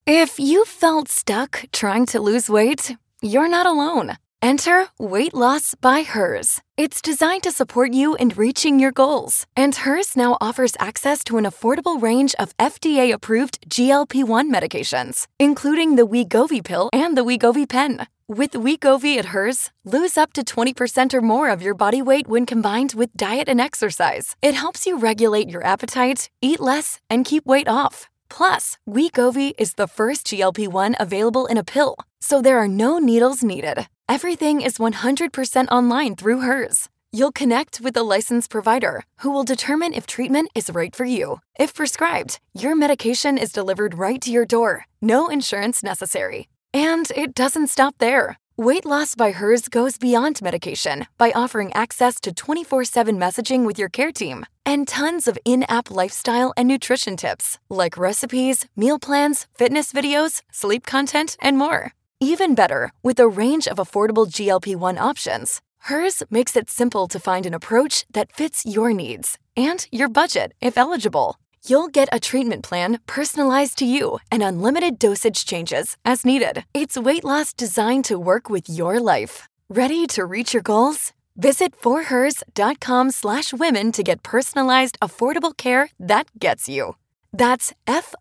If you felt stuck trying to lose weight, you're not alone. Enter Weight Loss by Hers. It's designed to support you in reaching your goals. And Hers now offers access to an affordable range of FDA-approved GLP-1 medications, including the Wegovy pill and the Wegovy pen. With Wegovy at Hers, lose up to 20% or more of your body weight when combined with diet and exercise. It helps you regulate your appetite, eat less, and keep weight off. Plus, Wegovy is the first GLP-1 available in a pill, so there are no needles needed. Everything is 100% online through Hers. You'll connect with a licensed provider who will determine if treatment is right for you. If prescribed, your medication is delivered right to your door. No insurance necessary. And it doesn't stop there. Weight Loss by Hers goes beyond medication by offering access to 24/7 messaging with your care team and tons of in-app lifestyle and nutrition tips like recipes, meal plans, fitness videos, sleep content, and more. Even better, with a range of affordable GLP-1 options, Hers makes it simple to find an approach that fits your needs and your budget if eligible. You'll get a treatment plan personalized to you and unlimited dosage changes as needed. It's weight loss designed to work with your life. Ready to reach your goals? Visit forhers.com/women to get personalized, affordable care that gets you. That's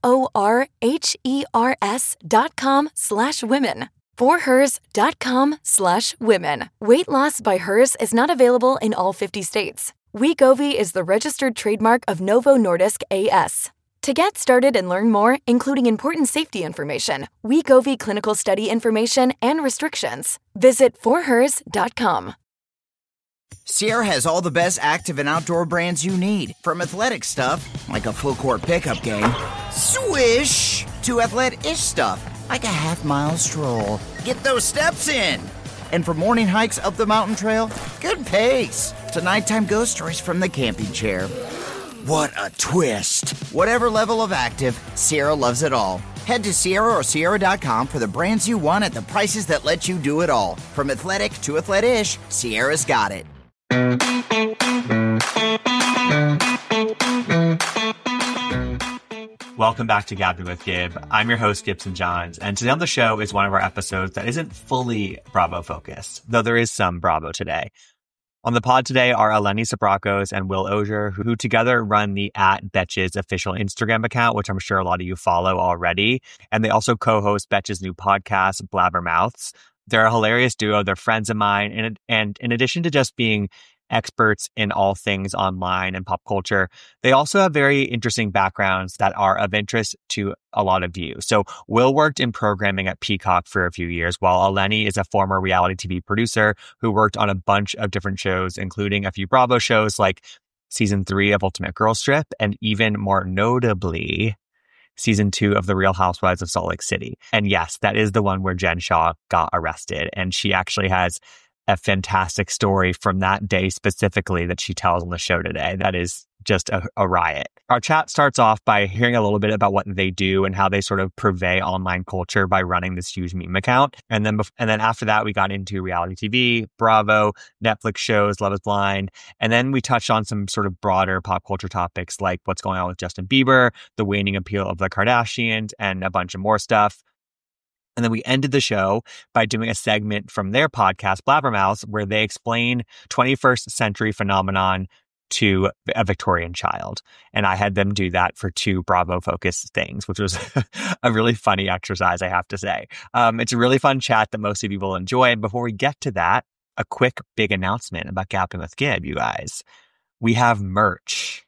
forhers.com/women. forhers.com/women. Weight Loss by Hers is not available in all 50 states. Wegovy is the registered trademark of Novo Nordisk A/S. To get started and learn more, including important safety information, Wegovy clinical study information, and restrictions, visit forhers.com. Sierra has all the best active and outdoor brands you need, from athletic stuff, like a full-court pickup game, swish, to athletic-ish stuff, like a half-mile stroll. Get those steps in. And for morning hikes up the mountain trail, good pace. To nighttime ghost stories from the camping chair. What a twist. Whatever level of active, Sierra loves it all. Head to Sierra or Sierra.com for the brands you want at the prices that let you do it all. From athletic to athletic-ish, Sierra's got it. Welcome back to Gabbing with Gib. I'm your host, Gibson Johns, and today on the show is one of our episodes that isn't fully Bravo focused, though there is some Bravo today. On the pod today are Eleni Sabrakos and Will Ogier, who together run the @Betches official Instagram account, which I'm sure a lot of you follow already. And they also co-host Betches' new podcast, Blabbermouths. They're a hilarious duo. They're friends of mine. And in addition to just being experts in all things online and pop culture, they also have very interesting backgrounds that are of interest to a lot of you. So Will worked in programming at Peacock for a few years, while Eleni is a former reality TV producer who worked on a bunch of different shows, including a few Bravo shows like season 3 of Ultimate Girls Trip, and even more notably, season 2 of The Real Housewives of Salt Lake City. And yes, that is the one where Jen Shah got arrested. And she actually has a fantastic story from that day specifically that she tells on the show today. That is just a riot. Our chat starts off by hearing a little bit about what they do and how they sort of purvey online culture by running this huge meme account. And then after that, we got into reality TV, Bravo, Netflix shows, Love is Blind. And then we touched on some sort of broader pop culture topics like what's going on with Justin Bieber, the waning appeal of the Kardashians, and a bunch of more stuff. And then we ended the show by doing a segment from their podcast, Blabbermouths, where they explain 21st century phenomenon to a Victorian child. And I had them do that for 2 Bravo-focused things, which was a really funny exercise, I have to say. It's a really fun chat that most of you will enjoy. And before we get to that, a quick big announcement about Gabbing with Gib, you guys. We have merch.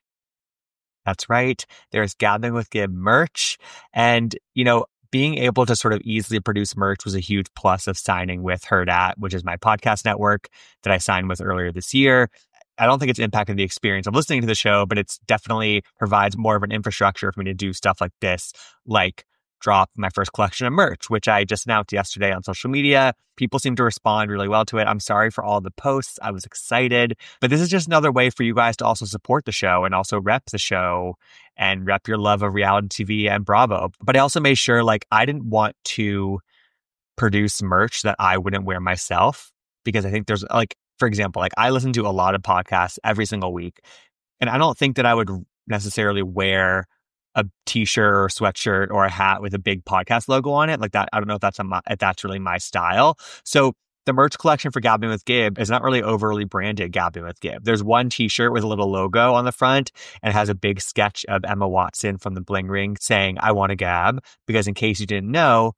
That's right. There's Gabbing with Gib merch. And, being able to sort of easily produce merch was a huge plus of signing with Herd@, which is my podcast network that I signed with earlier this year. I don't think it's impacted the experience of listening to the show, but it's definitely provides more of an infrastructure for me to do stuff like this, like drop my first collection of merch, which I just announced yesterday on social media. People seem to respond really well to it. I'm sorry for all the posts. I was excited. But this is just another way for you guys to also support the show and also rep the show and rep your love of reality TV and Bravo. But I also made sure, I didn't want to produce merch that I wouldn't wear myself, because I think there's, for example, I listen to a lot of podcasts every single week, and I don't think that I would necessarily wear a t-shirt or sweatshirt or a hat with a big podcast logo on it like that. I don't know if that's really my style. So the merch collection for Gabbing with Gib is not really overly branded Gabbing with Gib. There's one t-shirt with a little logo on the front and it has a big sketch of Emma Watson from the Bling Ring saying, "I want to gab," because in case you didn't know,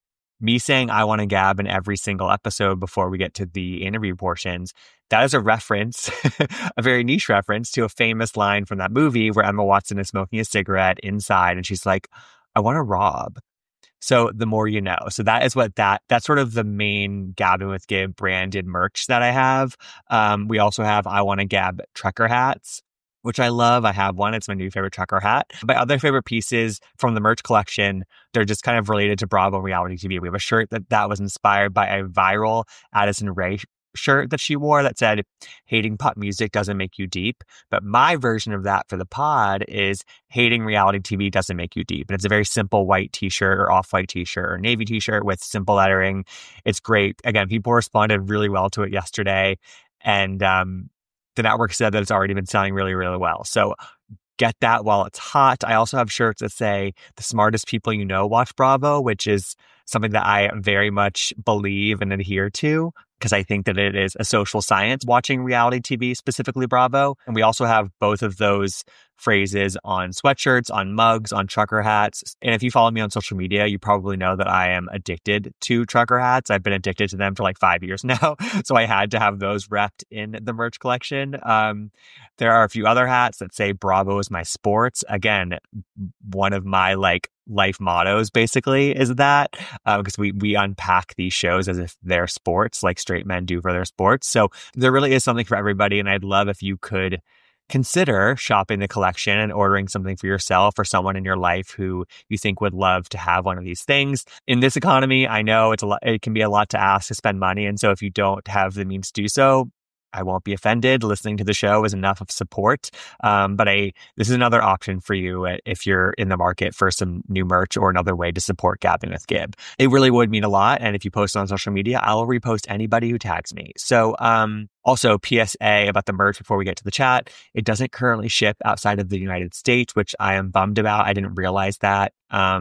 me saying "I want to gab" in every single episode before we get to the interview portions, that is a reference, a very niche reference to a famous line from that movie where Emma Watson is smoking a cigarette inside and she's like, "I want to rob." So the more you know. So that is that's sort of the main Gabbing with Gib branded merch that I have. We also have I Want to Gab trucker hats, which I love. I have one. It's my new favorite trucker hat. My other favorite pieces from the merch collection, they're just kind of related to Bravo reality TV. We have a shirt that was inspired by a viral Addison Rae shirt that she wore that said, "Hating pop music doesn't make you deep." But my version of that for the pod is "Hating reality TV doesn't make you deep." And it's a very simple white t-shirt or off-white t-shirt or navy t-shirt with simple lettering. It's great. Again, people responded really well to it yesterday. And the network said that it's already been selling really, really well. So get that while it's hot. I also have shirts that say "The smartest people you know watch Bravo," which is something that I very much believe and adhere to because I think that it is a social science watching reality TV, specifically Bravo. And we also have both of those phrases on sweatshirts, on mugs, on trucker hats. And if you follow me on social media, you probably know that I am addicted to trucker hats. I've been addicted to them for like 5 years now. So I had to have those repped in the merch collection. There are a few other hats that say "Bravo is my sports." Again, one of my life mottos basically is that because we unpack these shows as if they're sports, like straight men do for their sports. So there really is something for everybody. And I'd love if you could consider shopping the collection and ordering something for yourself or someone in your life who you think would love to have one of these things. In this economy, I know it can be a lot to ask to spend money. And so if you don't have the means to do so, I won't be offended. Listening to the show is enough of support. But this is another option for you if you're in the market for some new merch or another way to support Gabbing with Gib. It really would mean a lot. And if you post it on social media, I'll repost anybody who tags me. So also PSA about the merch before we get to the chat. It doesn't currently ship outside of the United States, which I am bummed about. I didn't realize that.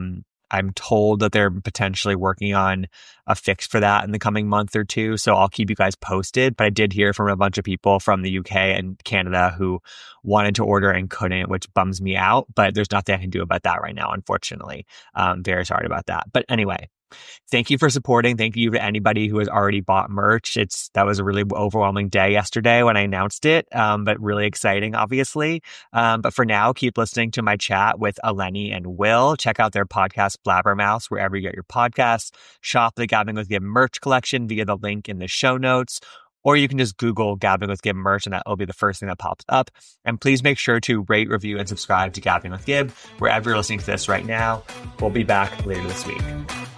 I'm told that they're potentially working on a fix for that in the coming month or two. So I'll keep you guys posted. But I did hear from a bunch of people from the UK and Canada who wanted to order and couldn't, which bums me out. But there's nothing I can do about that right now, unfortunately. Very sorry about that. But anyway, thank you for supporting. Thank you to anybody who has already bought merch. That was a really overwhelming day yesterday when I announced it, but really exciting, obviously. But for now, keep listening to my chat with Eleni and Will. Check out their podcast, Blabbermouth, wherever you get your podcasts. Shop the Gabbing with Gib merch collection via the link in the show notes. Or you can just Google Gabbing with Gib merch and that will be the first thing that pops up. And please make sure to rate, review, and subscribe to Gabbing with Gib wherever you're listening to this right now. We'll be back later this week.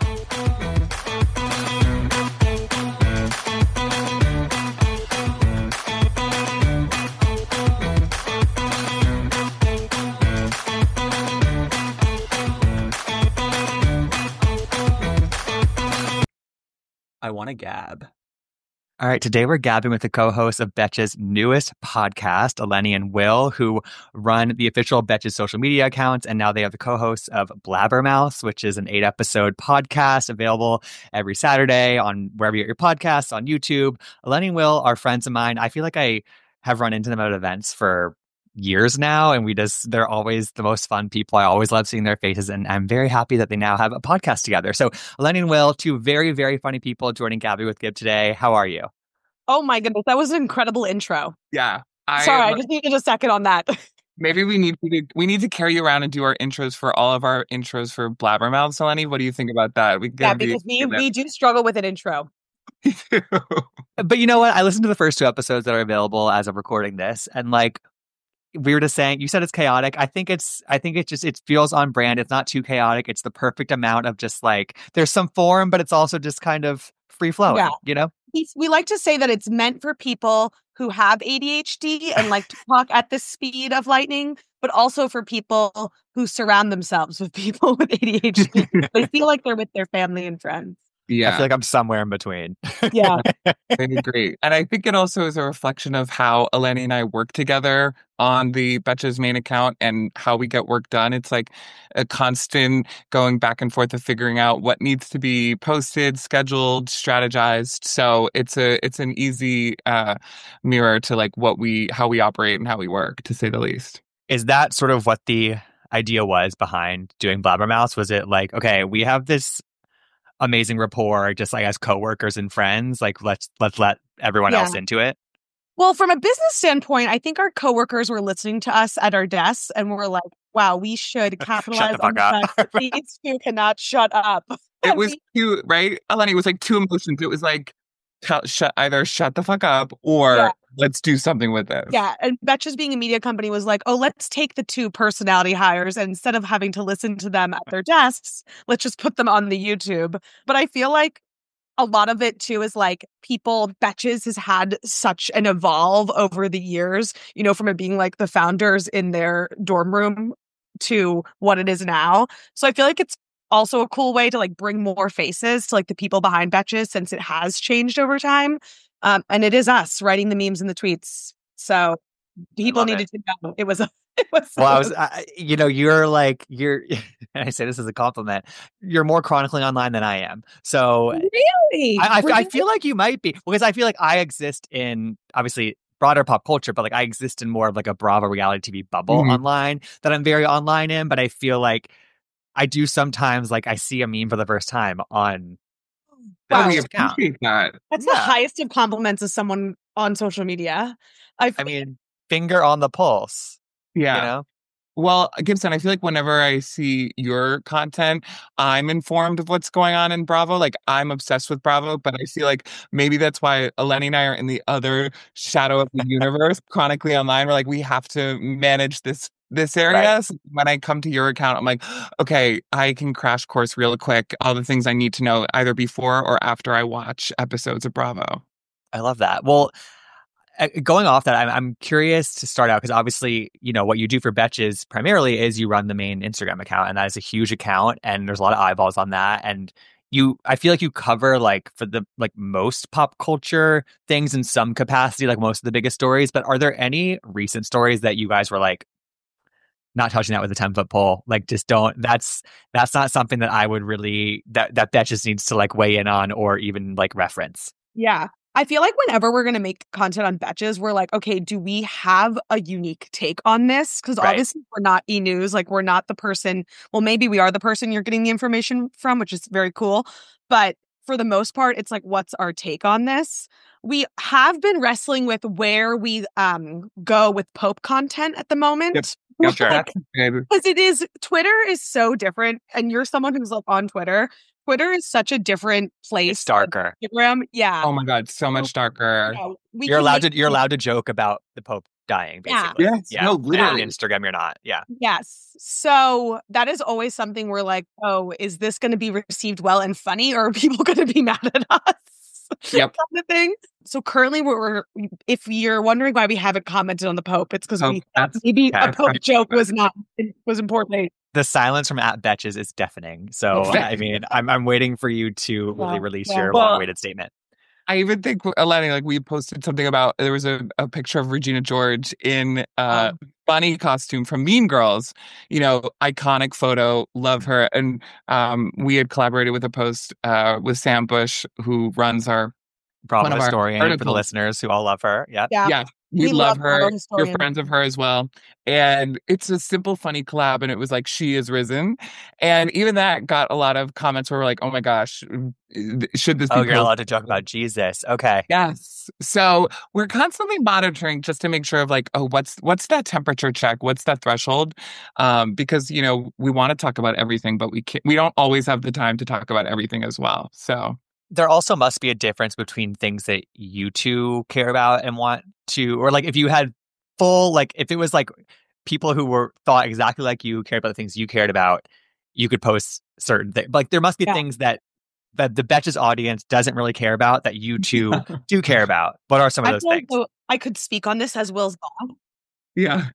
I want to gab. All right, today we're gabbing with the co-hosts of Betches' newest podcast, Eleni and Will, who run the official Betches social media accounts, and now they are the co-hosts of Blabbermouth, which is an 8-episode podcast available every Saturday on wherever you get your podcasts, on YouTube. Eleni and Will are friends of mine. I feel like I have run into them at events for years now, and they're always the most fun people. I always love seeing their faces, and I'm very happy that they now have a podcast together. So Eleni and Will, two very, very funny people joining Gabbing with Gib today. How are you? Oh my goodness, that was an incredible intro. Yeah. I just needed a second on that. Maybe we need to carry you around and do our intros for all of our intros for Blabbermouth, Eleni. What do you think about that? Because we do struggle with an intro. But you know what? I listened to the first 2 episodes that are available as of recording this, and we were just saying, you said it's chaotic. I think it feels on brand. It's not too chaotic. It's the perfect amount of just there's some form, but it's also just kind of free flowing, you know? We like to say that it's meant for people who have ADHD and like to talk at the speed of lightning, but also for people who surround themselves with people with ADHD. They feel like they're with their family and friends. Yeah. I feel like I'm somewhere in between. Yeah. I agree. And I think it also is a reflection of how Eleni and I work together on the Betches main account and how we get work done. It's like a constant going back and forth of figuring out what needs to be posted, scheduled, strategized. So it's an easy mirror to like how we operate and how we work, to say the least. Is that sort of what the idea was behind doing Blabbermouth? Was it like, okay, we have this amazing rapport, just like as coworkers and friends, like let's let everyone else into it? Well, from a business standpoint, I think our coworkers were listening to us at our desks and were like, wow, we should capitalize on the fact that these two cannot shut up. It was cute, right? Eleni, it was like two emotions. It was like, either shut the fuck up or let's do something with this. Yeah. And Betches being a media company was like, oh, let's take the two personality hires and instead of having to listen to them at their desks, let's just put them on the YouTube. But I feel like a lot of it too is like Betches has had such an evolve over the years, you know, from it being like the founders in their dorm room to what it is now. So I feel like it's also a cool way to like bring more faces to like the people behind Betches since it has changed over time. And it is us writing the memes and the tweets. So people needed to know it was well, you're and I say this as a compliment, you're more chronicling online than I am. So really, I feel like you might be, because I feel like I exist in obviously broader pop culture, but like I exist in more of like a Bravo reality TV bubble online that I'm very online in. But I feel like I do sometimes like I see a meme for the first time on. Wow, we appreciate that. That's the highest of compliments of someone on social media. I mean, finger on the pulse. Yeah. You know? Well, Gibson, I feel like whenever I see your content, I'm informed of what's going on in Bravo. Like, I'm obsessed with Bravo, but I feel like maybe that's why Eleni and I are in the other shadow of the universe, chronically online. We're like, we have to manage this area. Right. So when I come to your account, I'm like, okay, I can crash course real quick all the things I need to know either before or after I watch episodes of Bravo. I love that. Well, going off that, I'm curious to start out because obviously, you know, what you do for Betches primarily is you run the main Instagram account, and that is a huge account, and there's a lot of eyeballs on that. And I feel like you cover like for the like most pop culture things in some capacity, like most of the biggest stories. But are there any recent stories that you guys were like, not touching that with a 10-foot pole? Like, just don't. That's not something that I would really that Betches needs to like weigh in on or even like reference. Yeah. I feel like whenever we're going to make content on Betches, we're like, okay, do we have a unique take on this? Because obviously we're not E-News. Like, we're not the person. Well, maybe we are the person you're getting the information from, which is very cool. But for the most part, it's like, what's our take on this? We have been wrestling with where we go with Pope content at the moment. Yep, sure. Because Twitter is so different. And you're someone who's like on Twitter. Twitter is such a different place. It's darker. Instagram, yeah. Oh my God, so much darker. You're allowed to joke about the Pope dying, basically. Yeah. Yes. No, literally. On Instagram, you're not. Yeah. Yes. So that is always something we're like, oh, is this going to be received well and funny, or are people going to be mad at us? Yep. Kind of thing. So currently, if you're wondering why we haven't commented on the Pope, it's because maybe a Pope joke was important. The silence from @Betches is deafening. So I mean, I'm waiting for you to really release your long-awaited statement. I even think, Eleni, like we posted something about, there was a picture of Regina George in bunny costume from Mean Girls, you know, iconic photo, love her. And we had collaborated with a post with Sam Bush, who runs our Bravo historian for the listeners who all love her. Yeah. We love her. You're friends of her as well. And it's a simple, funny collab. And it was like, she is risen. And even that got a lot of comments where we're like, oh my gosh, should this be you're allowed to joke about Jesus. Okay. Yes. So we're constantly monitoring just to make sure of like, oh, what's that temperature check? What's that threshold? Because, you know, we want to talk about everything, but we don't always have the time to talk about everything as well. So there also must be a difference between things that you two care about and want to, or like if you had full, like if it was like people who thought exactly like you, cared about the things you cared about, you could post certain things. Like there must be things that the Betches audience doesn't really care about that you two do care about. What are some of those things? I could speak on this as Will's boss. Yeah.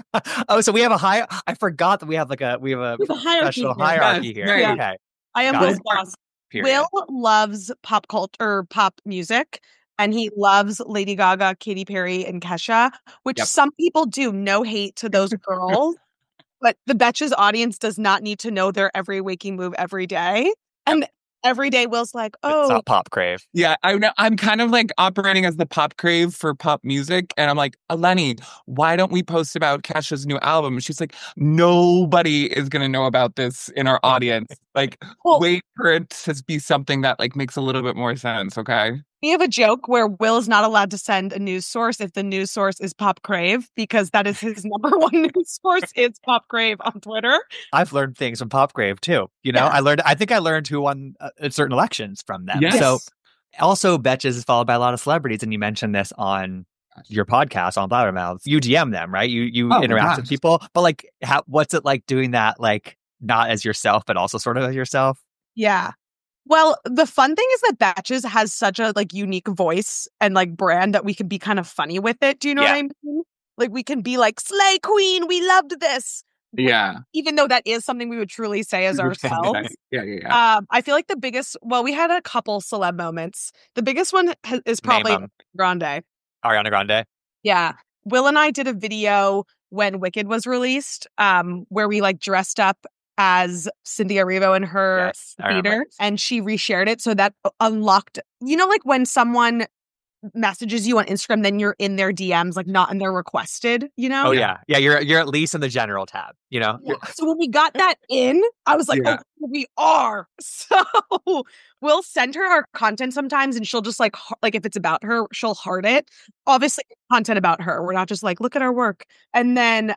Oh, so we have I forgot that we have a professional hierarchy here. Yeah. Okay. I am Will's boss. period. Will loves pop culture or pop music, and he loves Lady Gaga, Katy Perry, and Kesha, which Yep. some people do. No hate to those girls, but the Betches audience does not need to know their every waking move every day. And every day, Will's like, It's "Oh, not pop crave. Yeah, I know. I'm kind of like operating as the pop crave for pop music. And I'm like, Eleni, why don't we post about Kesha's new album? And she's like, nobody is going to know about this in our audience. Like, Well- wait for it to be something that like makes a little bit more sense. Okay. we have a joke where Will is not allowed to send a news source if the news source is Pop Crave, because that is his number one news source is Pop Crave on Twitter. I've learned things from Pop Crave too. You know, Yes. I think I learned who won certain elections from them. Yes. So also Betches is followed by a lot of celebrities, and you mentioned this on your podcast on Blabbermouths. You DM them, right? You Oh, interact with gosh. people, but like, what's it like doing that? Like, not as yourself, but also sort of as yourself. Yeah. Well, the fun thing is that Batches has such a like unique voice and like brand that we can be kind of funny with it. Do you know what I mean? Like we can be like, Slay Queen, we loved this. Yeah. Even though that is something we would truly say as ourselves. Yeah. I feel like the biggest, well, we had a couple celeb moments. The biggest one is probably Name 'em. Grande. Ariana Grande. Yeah. Will and I did a video when Wicked was released, where we like dressed up as Cynthia Erivo in her Yes, I remember. theater, and she reshared it. So that unlocked, you know, like when someone messages you on Instagram, then you're in their DMs, like not in their requested, you know? Oh yeah. You're at least in the general tab. You know. Yeah. So when we got that in, I was like, Yeah. oh, we are. So we'll send her our content sometimes, and she'll just like if it's about her, she'll heart it. Obviously, content about her. We're not just like, look at our work. And then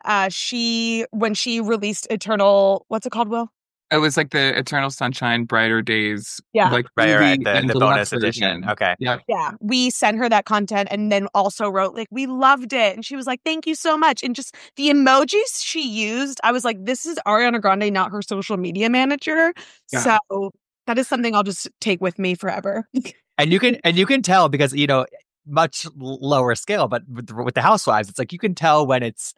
when she released Eternal, what's it called, Will? It was like the Eternal Sunshine, Brighter Days. Yeah. Like Right. movie The and bonus deluxe edition. version. Okay. Yeah. Yeah, we sent her that content and then also wrote like, we loved it. And she was like, thank you so much. And just the emojis she used, I was like, this is Ariana Grande, not her social media manager. Yeah. So that is something I'll just take with me forever. And you can tell because, you know, much lower scale, but with the Housewives, it's like you can tell when it's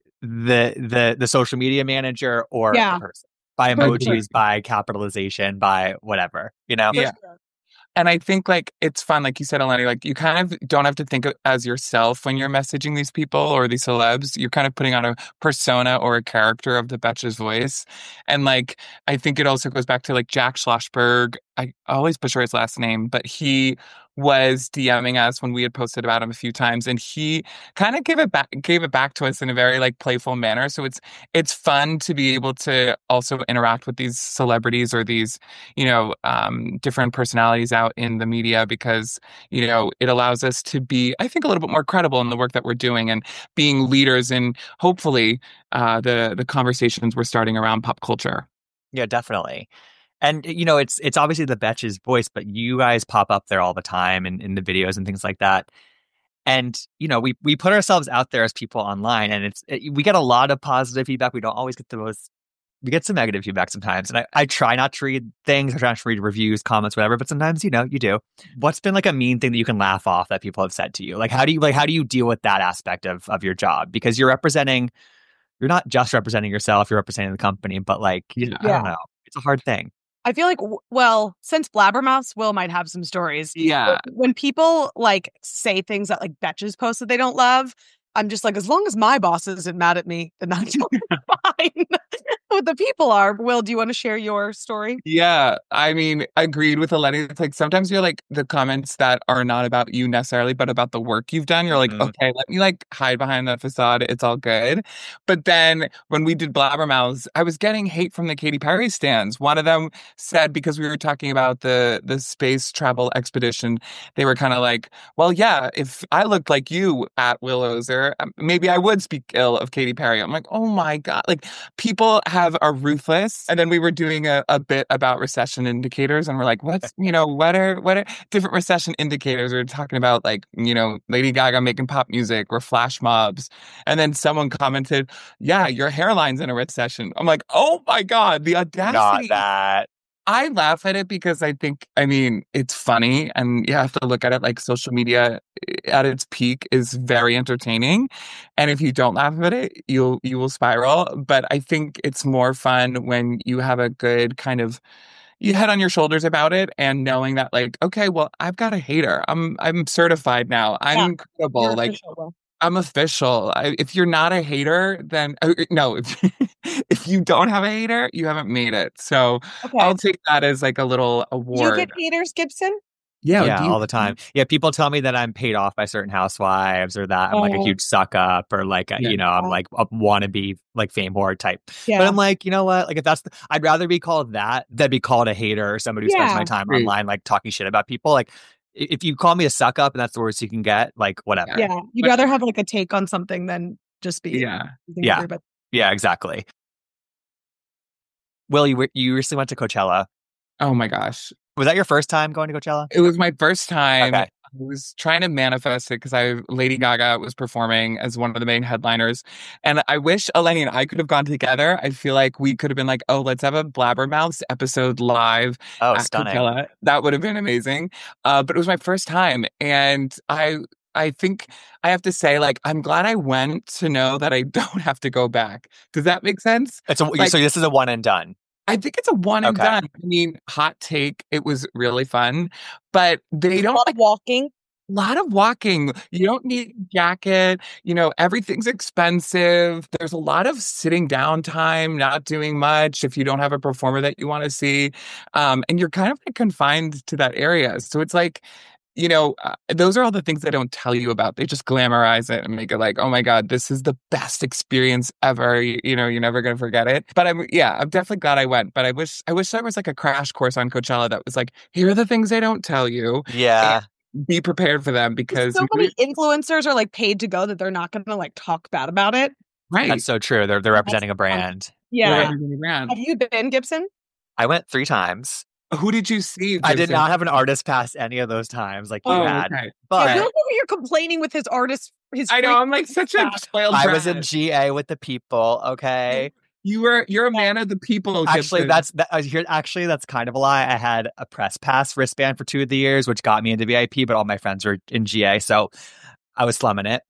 the social media manager or Yeah. the person by For emojis, sure. by capitalization, by whatever, you know? Yeah. And I think like it's fun, like you said, Eleni, like you kind of don't have to think as yourself when you're messaging these people or these celebs. You're kind of putting on a persona or a character of the Betches voice. And like I think it also goes back to like Jack Schlossberg. I always butcher his last name, but he was DMing us when we had posted about him a few times, and he kind of gave it back to us in a very like playful manner. So it's fun to be able to also interact with these celebrities or these, you know, different personalities out in the media, because, you know, it allows us to be, I think, a little bit more credible in the work that we're doing and being leaders in hopefully the conversations we're starting around pop culture. Yeah, definitely. And, you know, it's obviously the Betches voice, but you guys pop up there all the time in the videos and things like that. And, you know, we put ourselves out there as people online, and we get a lot of positive feedback. We don't always get we get some negative feedback sometimes. And I try not to read things. I try not to read reviews, comments, whatever, but sometimes, you know, you do. What's been like a mean thing that you can laugh off that people have said to you? Like, how do you deal with that aspect of your job? Because you're not just representing yourself, you're representing the company, but like, I don't know. It's a hard thing. I feel like, well, since Blabbermouths, Will might have some stories. Yeah. When people like say things that like Betches post that they don't love, I'm just like, as long as my boss isn't mad at me, then I'm fine. What the people are. Will, do you want to share your story? Yeah, I mean, agreed with Eleni. It's like sometimes you're like the comments that are not about you necessarily, but about the work you've done. You're like, Mhm. okay, let me like hide behind the facade. It's all good. But then when we did Blabbermouths, I was getting hate from the Katy Perry stands. One of them said, because we were talking about the space travel expedition, they were kind of like, well, yeah, if I looked like you at Will Ozer, maybe I would speak ill of Katy Perry. I'm like, oh my God. Like people are ruthless. And then we were doing a bit about recession indicators, and we're like, what are different recession indicators? We're talking about like, you know, Lady Gaga making pop music or flash mobs. And then someone commented, yeah, your hairline's in a recession. I'm like, oh my God, the audacity. Not that. I laugh at it because I think, I mean, it's funny, and you have to look at it like social media at its peak is very entertaining. And if you don't laugh at it, you will spiral. But I think it's more fun when you have a good kind of, you head on your shoulders about it, and knowing that like, okay, well, I've got a hater. I'm certified now. I'm Yeah, incredible. you're Like official, Will. I'm official. If you're not a hater, then no. If you don't have a hater, you haven't made it. So Okay. I'll take that as like a little Do you get award. haters, Gibson? Yeah, Yeah, do you- all the time. Yeah, people tell me that I'm paid off by certain housewives, or that I'm like a Oh. huge suck up, or like Yeah. I'm like a wannabe like fame whore type. Yeah. But I'm like, you know what? Like if I'd rather be called that than be called a hater or somebody who spends Yeah. my time Agreed. online like talking shit about people. Like if you call me a suck up and that's the worst you can get, like whatever. Yeah. You'd But- rather have like a take on something than just be Yeah. using Yeah. everybody. Yeah, exactly. Will, you recently went to Coachella. Oh my gosh. Was that your first time going to Coachella? It was my first time. Okay. I was trying to manifest it because Lady Gaga was performing as one of the main headliners. And I wish Eleni and I could have gone together. I feel like we could have been like, oh, let's have a Blabbermouths episode live Oh, at stunning. Coachella. That would have been amazing. But it was my first time. And I think I have to say, like, I'm glad I went to know that I don't have to go back. Does that make sense? So this is a one and done. I think it's a one and Okay. done. I mean, hot take, it was really fun, but they A don't lot of walking. a lot of walking. You don't need a jacket. Everything's expensive. There's a lot of sitting down time, not doing much if you don't have a performer that you want to see. And you're kind of like confined to that area. So it's like, those are all the things they don't tell you about. They just glamorize it and make it like, oh my God, this is the best experience ever. You're never going to forget it. But I'm definitely glad I went. But I wish there was like a crash course on Coachella that was like, here are the things they don't tell you. Yeah. Be prepared for them because So many influencers are like paid to go that they're not going to like talk bad about it. right. That's so true. They're representing a brand. Yeah. Right. Have you been, Gibson? I went 3 times. Who did you see? I did Gibson? not have an artist pass any of those times like you Oh, had. okay. But Yeah, Will over here complaining with his artist. I know. I'm like such a spoiled I was in brat. GA with the people, okay? You're a man of the people. Actually, Gibson. that's kind of a lie. I had a press pass wristband for 2 of the years, which got me into VIP, but all my friends were in GA, so I was slumming it.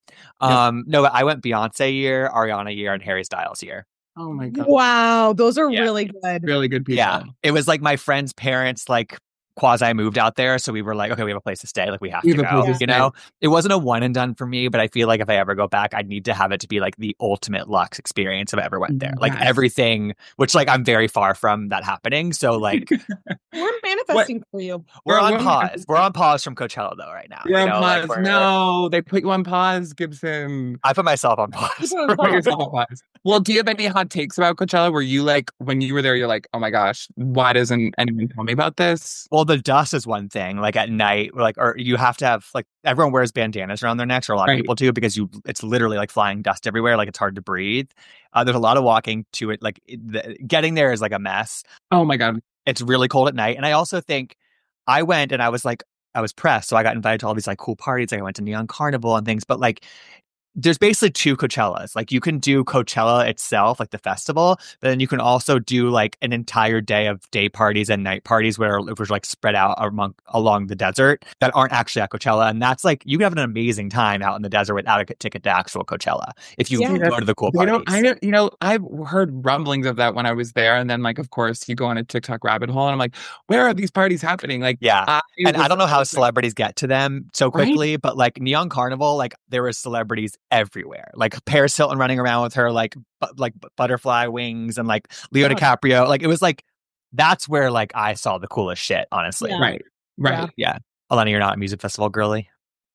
No, but I went Beyonce year, Ariana year, and Harry Styles year. Oh my God. Wow, those are Yeah. really good. Really good people. Yeah, it was like my friend's parents like quasi moved out there, so we were like, okay, we have a place to stay, like we have We to have a go. place to You know, it wasn't a one and done for me, but I feel like if I ever go back, I'd need to have it to be like the ultimate luxe experience if I ever went there. Like Yes. everything, which like I'm very far from that happening. So like We're manifesting for you. we're on Well, pause. We're on pause from Coachella though right now. You're you on know, like, pause. No, they put you on pause, Gibson. I put myself on pause. Put yourself on pause. Well, do you have any hot takes about Coachella? Were you like, when you were there, you're like, oh my gosh, why doesn't anyone tell me about this? Well, the dust is one thing. Like at night, or you have to have like everyone wears bandanas around their necks, or a lot of Right. people do, because it's literally like flying dust everywhere. Like it's hard to breathe. There's a lot of walking to it. Like getting there is like a mess. Oh my God. It's really cold at night, and I also think I went and I was pressed, so I got invited to all these like cool parties. Like I went to Neon Carnival and things, but like there's basically 2 Coachellas. Like you can do Coachella itself, like the festival, but then you can also do like an entire day of day parties and night parties where it was like spread out along the desert that aren't actually at Coachella. And that's like, you can have an amazing time out in the desert without a ticket to actual Coachella if you Yeah. go to the cool They parties. don't, I've heard rumblings of that when I was there. And then like, of course, you go on a TikTok rabbit hole and I'm like, where are these parties happening? Like, Yeah. And I don't know how was- celebrities get to them so Right? quickly, but like Neon Carnival, like there were celebrities everywhere. Like Paris Hilton running around with her like butterfly wings, and like Leo God. DiCaprio. Like it was like that's where like I saw the coolest shit, honestly. Yeah. Right. Yeah. Alana, you're not a music festival girly.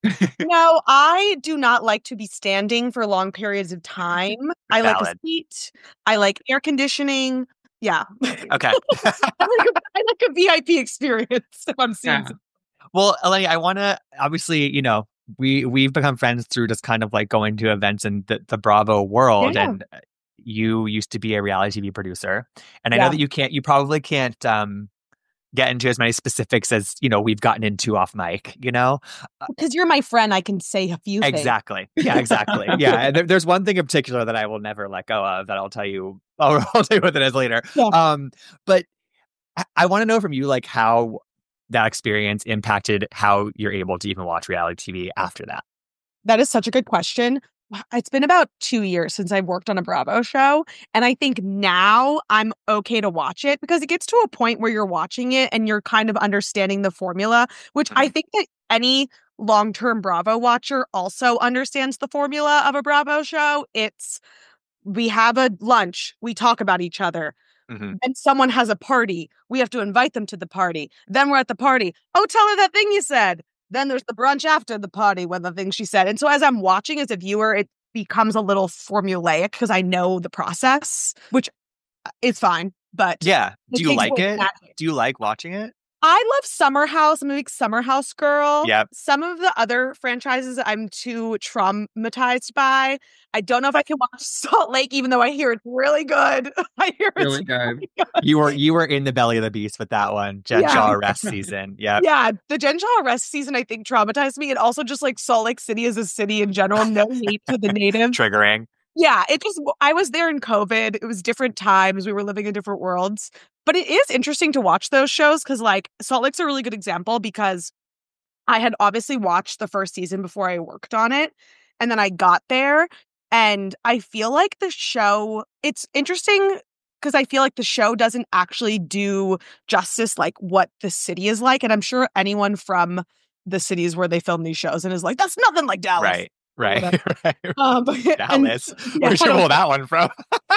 No, I do not like to be standing for long periods of time. I like a Valid. seat. I like air conditioning. Yeah. Okay. I like a VIP experience if I'm seeing Yeah. Well, Eleni, I want to obviously, we've become friends through just kind of like going to events in the Bravo world, Yeah. and you used to be a reality TV producer, and I Yeah. know that you probably can't get into as many specifics as we've gotten into off mic. because you're my friend, I can say a few things. Exactly. Yeah, exactly. Yeah, and there's one thing in particular that I will never let go of that I'll tell you. I'll tell you what it is later. Yeah. But I want to know from you like how that experience impacted how you're able to even watch reality TV after that. That is such a good question. it's been about 2 years since I've worked on a Bravo show. And I think now I'm okay to watch it because it gets to a point where you're watching it and you're kind of understanding the formula, which I think that any long-term Bravo watcher also understands the formula of a Bravo show. It's, we have a lunch, we talk about each other. And someone has a party, we have to invite them to the party. Then we're at the party. Oh, tell her that thing you said. Then there's the brunch after the party when the thing she said. And so as I'm watching as a viewer, it becomes a little formulaic because I know the process, which is fine. But yeah, do you like it? Magic. Do you like watching it? I love Summer House. I'm a big Summer House girl. Yep. Some of the other franchises I'm too traumatized by. I don't know if I can watch Salt Lake, even though I hear it's really good. I hear it's Really good. really good. You were in the belly of the beast with that one, Jen Shaw arrest season. Yeah. Yeah, the Jen Shaw arrest season, I think, traumatized me. And also just like Salt Lake City as a city in general, no hate to the natives. Triggering. Yeah, it just, I was there in COVID. It was different times. We were living in different worlds. But it is interesting to watch those shows because, like, Salt Lake's a really good example because I had obviously watched the first season before I worked on it. And then I got there and I feel like the show, it's interesting because I feel like the show doesn't actually do justice like what the city is like. And I'm sure anyone from the cities where they film these shows and is like, that's nothing like Dallas. Right. Right. Dallas. Where'd you pull that one from?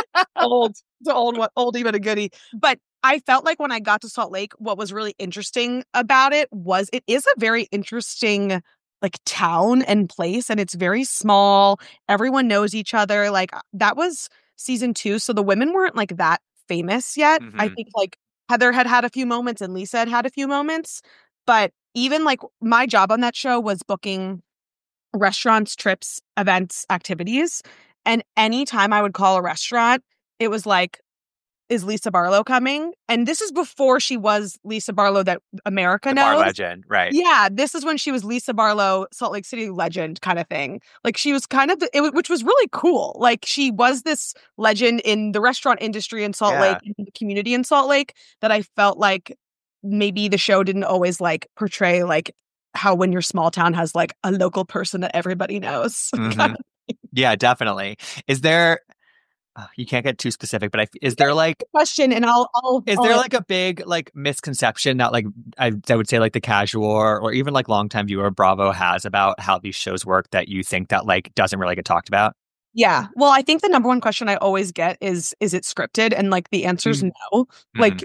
It's an old one, oldie but a goodie. But I felt like when I got to Salt Lake, what was really interesting about it was it is a very interesting like town and place, and it's very small. Everyone knows each other. Like that was season 2, so the women weren't like that famous yet. I think like Heather had a few moments and Lisa had a few moments, but even like my job on that show was booking restaurants, trips, events, activities. And anytime I would call a restaurant, it was like, is Lisa Barlow coming? And this is before she was Lisa Barlow that America knows. Bar legend, right. Yeah, this is when she was Lisa Barlow, Salt Lake City legend kind of thing. Like she was kind of, which was really cool. Like she was this legend in the restaurant industry in Salt Lake, in the community in Salt Lake, that I felt like maybe the show didn't always like portray like how when your small town has like a local person that everybody knows. Yeah, definitely. Is there, you can't get too specific, but is there like question and I'll is there like a big like misconception that like I would say like the casual or even like longtime viewer of Bravo has about how these shows work that you think that like doesn't really get talked about? Yeah. Well, I think the number one question I always get is it scripted? And like the answer is no. Like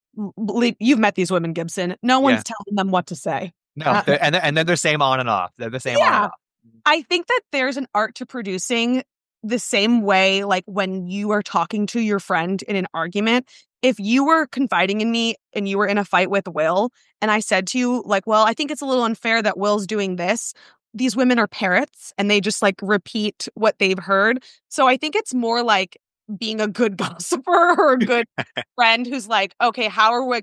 you've met these women, Gibson. No one's telling them what to say. No, and then they're same on and off. They're the same on and off. I think that there's an art to producing the same way, like when you are talking to your friend in an argument. If you were confiding in me and you were in a fight with Will, and I said to you, like, well, I think it's a little unfair that Will's doing this. These women are parrots and they just like repeat what they've heard. So I think it's more like being a good gossiper or a good friend who's like, okay, how are we?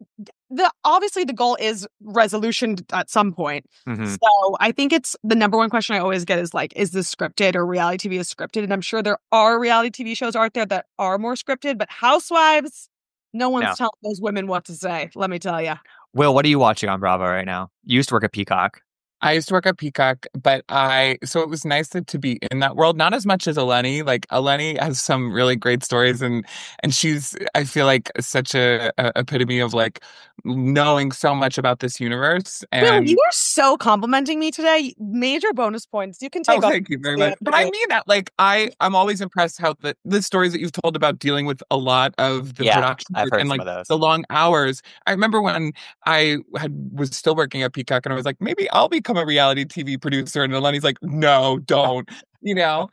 Obviously the goal is resolution at some point. So I think it's the number one question I always get is like, is this scripted or reality TV is scripted? And I'm sure there are reality TV shows out there that are more scripted, but Housewives, no one's telling those women what to say. Let me tell you. Will, what are you watching on Bravo right now? You used to work at Peacock. I used to work at Peacock, but so it was nice to be in that world. Not as much as Eleni. Like Eleni has some really great stories, and she's, I feel like, such a epitome of like knowing so much about this universe. And Will, you are so complimenting me today. Major bonus points. You can take. Oh, thank you very much. But I mean that. Like I'm always impressed how the stories that you've told about dealing with a lot of the production I've heard and some like of those. The long hours. I remember when I was still working at Peacock, and I was like, maybe I'll become a reality TV producer, and Eleni's like, no, don't, you know.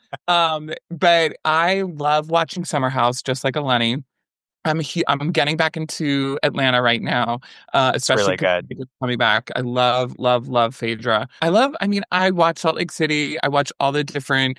But I love watching Summer House, just like Eleni. I'm getting back into Atlanta right now, especially really good. Coming back. I love Phaedra. I watch Salt Lake City. I watch all the different.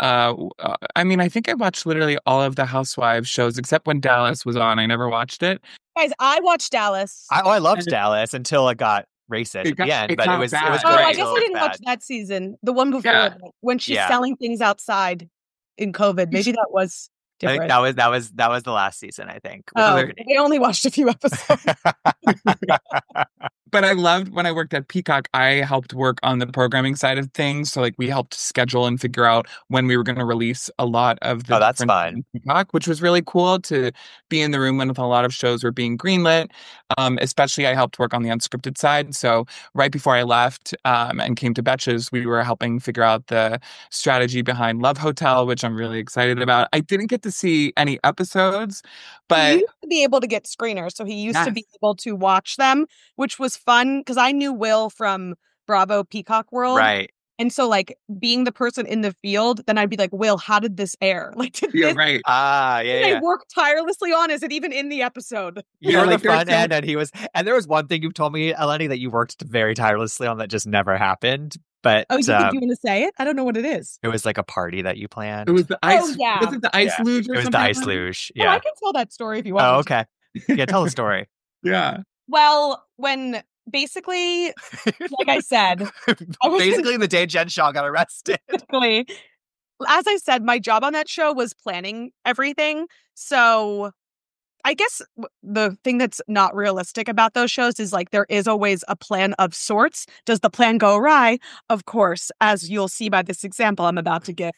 I think I watched literally all of the Housewives shows except when Dallas was on. I never watched it. Guys, I watched Dallas. I loved Dallas until it got racist at the end, but it was bad. great. Oh, I guess I didn't watch that season. The one before when she's selling things outside in COVID. Maybe that was different. I think that was the last season, I think. Oh, I only watched a few episodes. But I loved when I worked at Peacock, I helped work on the programming side of things. So like we helped schedule and figure out when we were going to release a lot of the that's different fun. Peacock, which was really cool to be in the room when a lot of shows were being greenlit. Especially I helped work on the unscripted side. So right before I left and came to Betches, we were helping figure out the strategy behind Love Hotel, which I'm really excited about. I didn't get to see any episodes, but he used to be able to get screeners, so he used to be able to watch them, which was fun because I knew Will from Bravo Peacock World. Right. And so, like, being the person in the field, then I'd be like, Will, how did this air? Like, did yeah, this right. they work tirelessly on? Is it even in the episode? You're like, the front end, and there was one thing you told me, Eleni, that you worked very tirelessly on that just never happened. But Oh, you think you want to say it? I don't know what it is. it was like a party that you planned. It was the ice. Oh, yeah. Was it the ice luge or It was something? the ice luge. Oh, I Yeah. can tell that story if you want. Oh, me to. okay. Yeah, tell the story. Yeah. Well, when basically, like I said, Basically the day Jen Shaw got arrested. basically, as I said, my job on that show was planning everything. So I guess the thing that's not realistic about those shows is like there is always a plan of sorts. Does the plan go awry? Of course, as you'll see by this example I'm about to give.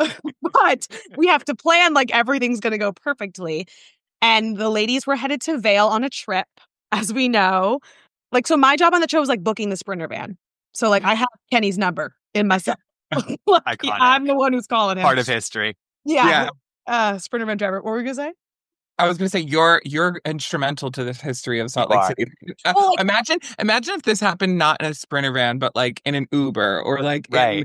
But we have to plan like everything's going to go perfectly. And the ladies were headed to Vail on a trip, as we know. Like, so my job on the show was like booking the Sprinter van. So like I have Kenny's number in my cell. Like, Iconic. I'm the one who's calling him. Part of history. Yeah. Sprinter van driver. What were we going to say? I was going to say you're instrumental to the history of Salt Lake City. Well, like, imagine if this happened not in a Sprinter van, but like in an Uber or like Right.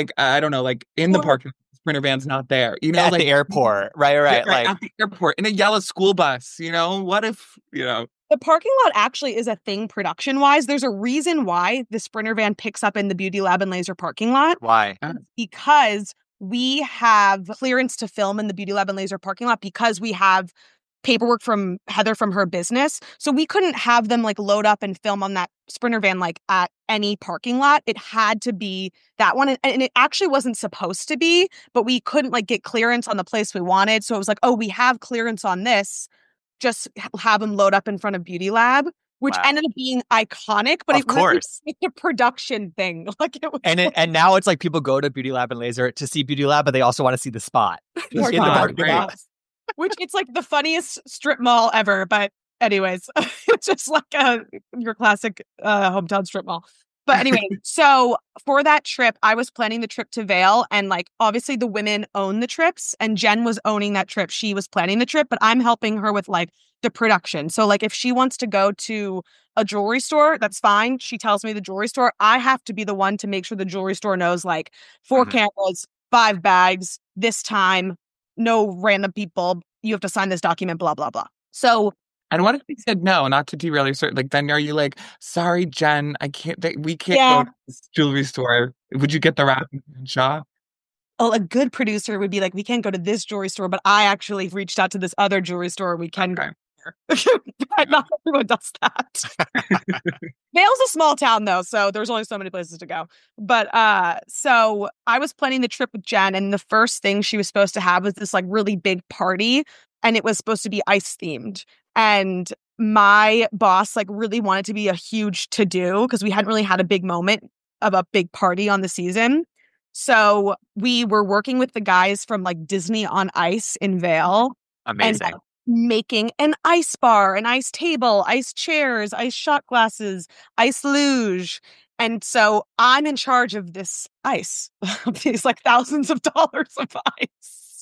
I don't know, like in the parking lot, the Sprinter van's not there. You know, At like the airport. Right. Yeah, Like at the airport in a yellow school bus. You know, what if the parking lot actually is a thing production wise. There's a reason why the Sprinter van picks up in the Beauty Lab and Laser parking lot. why? Because we have clearance to film in the Beauty Lab and Laser parking lot because we have paperwork from Heather from her business. So we couldn't have them like load up and film on that Sprinter van like at any parking lot. It had to be that one. And it actually wasn't supposed to be, but we couldn't like get clearance on the place we wanted. So it was like, oh, we have clearance on this. Just have them load up in front of Beauty Lab, which ended up being iconic, but Of course. Really was a production thing. Like it was And now it's like people go to Beauty Lab and Laser to see Beauty Lab, but they also want to see the spot. The in the spot, parking right. lot. which it's like the funniest strip mall ever. But anyways, it's just like your classic hometown strip mall. But anyway, so for that trip, I was planning the trip to Vail, and like obviously the women own the trips, and Jen was owning that trip. She was planning the trip, but I'm helping her with like the production. So like if she wants to go to a jewelry store, that's fine. She tells me the jewelry store. I have to be the one to make sure the jewelry store knows like 4 cameras, 5 bags, this time, no random people. You have to sign this document, blah, blah, blah. So And what if they said no, not to derail your story? Like, then are you like, sorry, Jen, we can't Yeah. go to this jewelry store. Would you get the wrap and shop? a good producer would be like, we can't go to this jewelry store, but I actually reached out to this other jewelry store. We can go there. But not everyone does that. Vail's a small town though, so there's only so many places to go. But so I was planning the trip with Jen, and the first thing she was supposed to have was this like really big party, and it was supposed to be ice themed. And my boss like really wanted to be a huge to-do because we hadn't really had a big moment of a big party on the season. So we were working with the guys from like Disney on Ice in Vail. Amazing. And making an ice bar, an ice table, ice chairs, ice shot glasses, ice luge. And so I'm in charge of this ice, these like thousands of dollars of ice.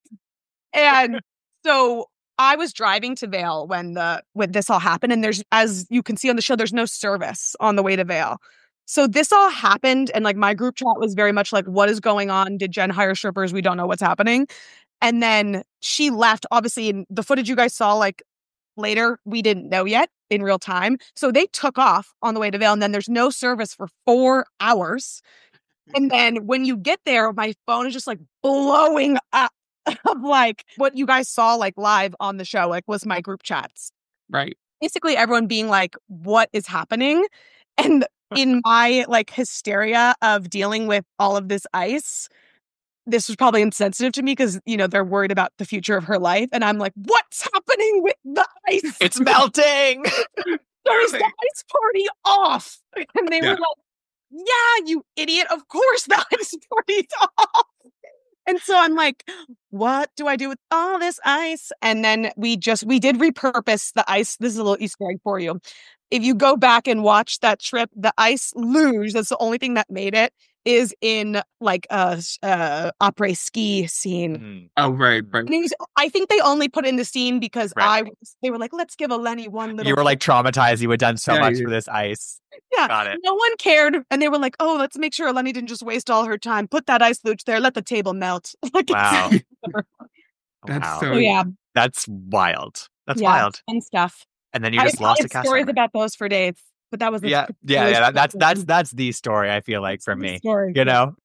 And so I was driving to Vail when this all happened. And there's, as you can see on the show, there's no service on the way to Vail. So this all happened. And like my group chat was very much like, what is going on? Did Jen hire strippers? We don't know what's happening. And then she left, obviously, in the footage you guys saw like later, we didn't know yet in real time. So they took off on the way to Vail, and then there's no service for 4 hours. And then when you get there, my phone is just like blowing up of like what you guys saw like live on the show, like was my group chats. Right. Basically everyone being like, what is happening? And in my like hysteria of dealing with all of this ice, this was probably insensitive to me because, you know, they're worried about the future of her life. And I'm like, what's happening with the ice? It's melting. So is the ice party off? And they were like, yeah, you idiot. Of course the ice party's off. And so I'm like, what do I do with all this ice? And then we did repurpose the ice. This is a little Easter egg for you. If you go back and watch that trip, the ice luge, that's the only thing that made it, is in like a après ski scene. Mm-hmm. Oh, right. I think they only put in the scene because they were like, let's give Eleni one little. You were like traumatized. You had done so much for this ice. Yeah, got it. No one cared, and they were like, "Oh, let's make sure Eleni didn't just waste all her time. Put that ice luge there. Let the table melt." Wow. That's so. So, yeah, that's wild. That's wild. And stuff. And then you just lost a cast stories member. about those for days, but that was yeah. That's the story. I feel like for me, you know.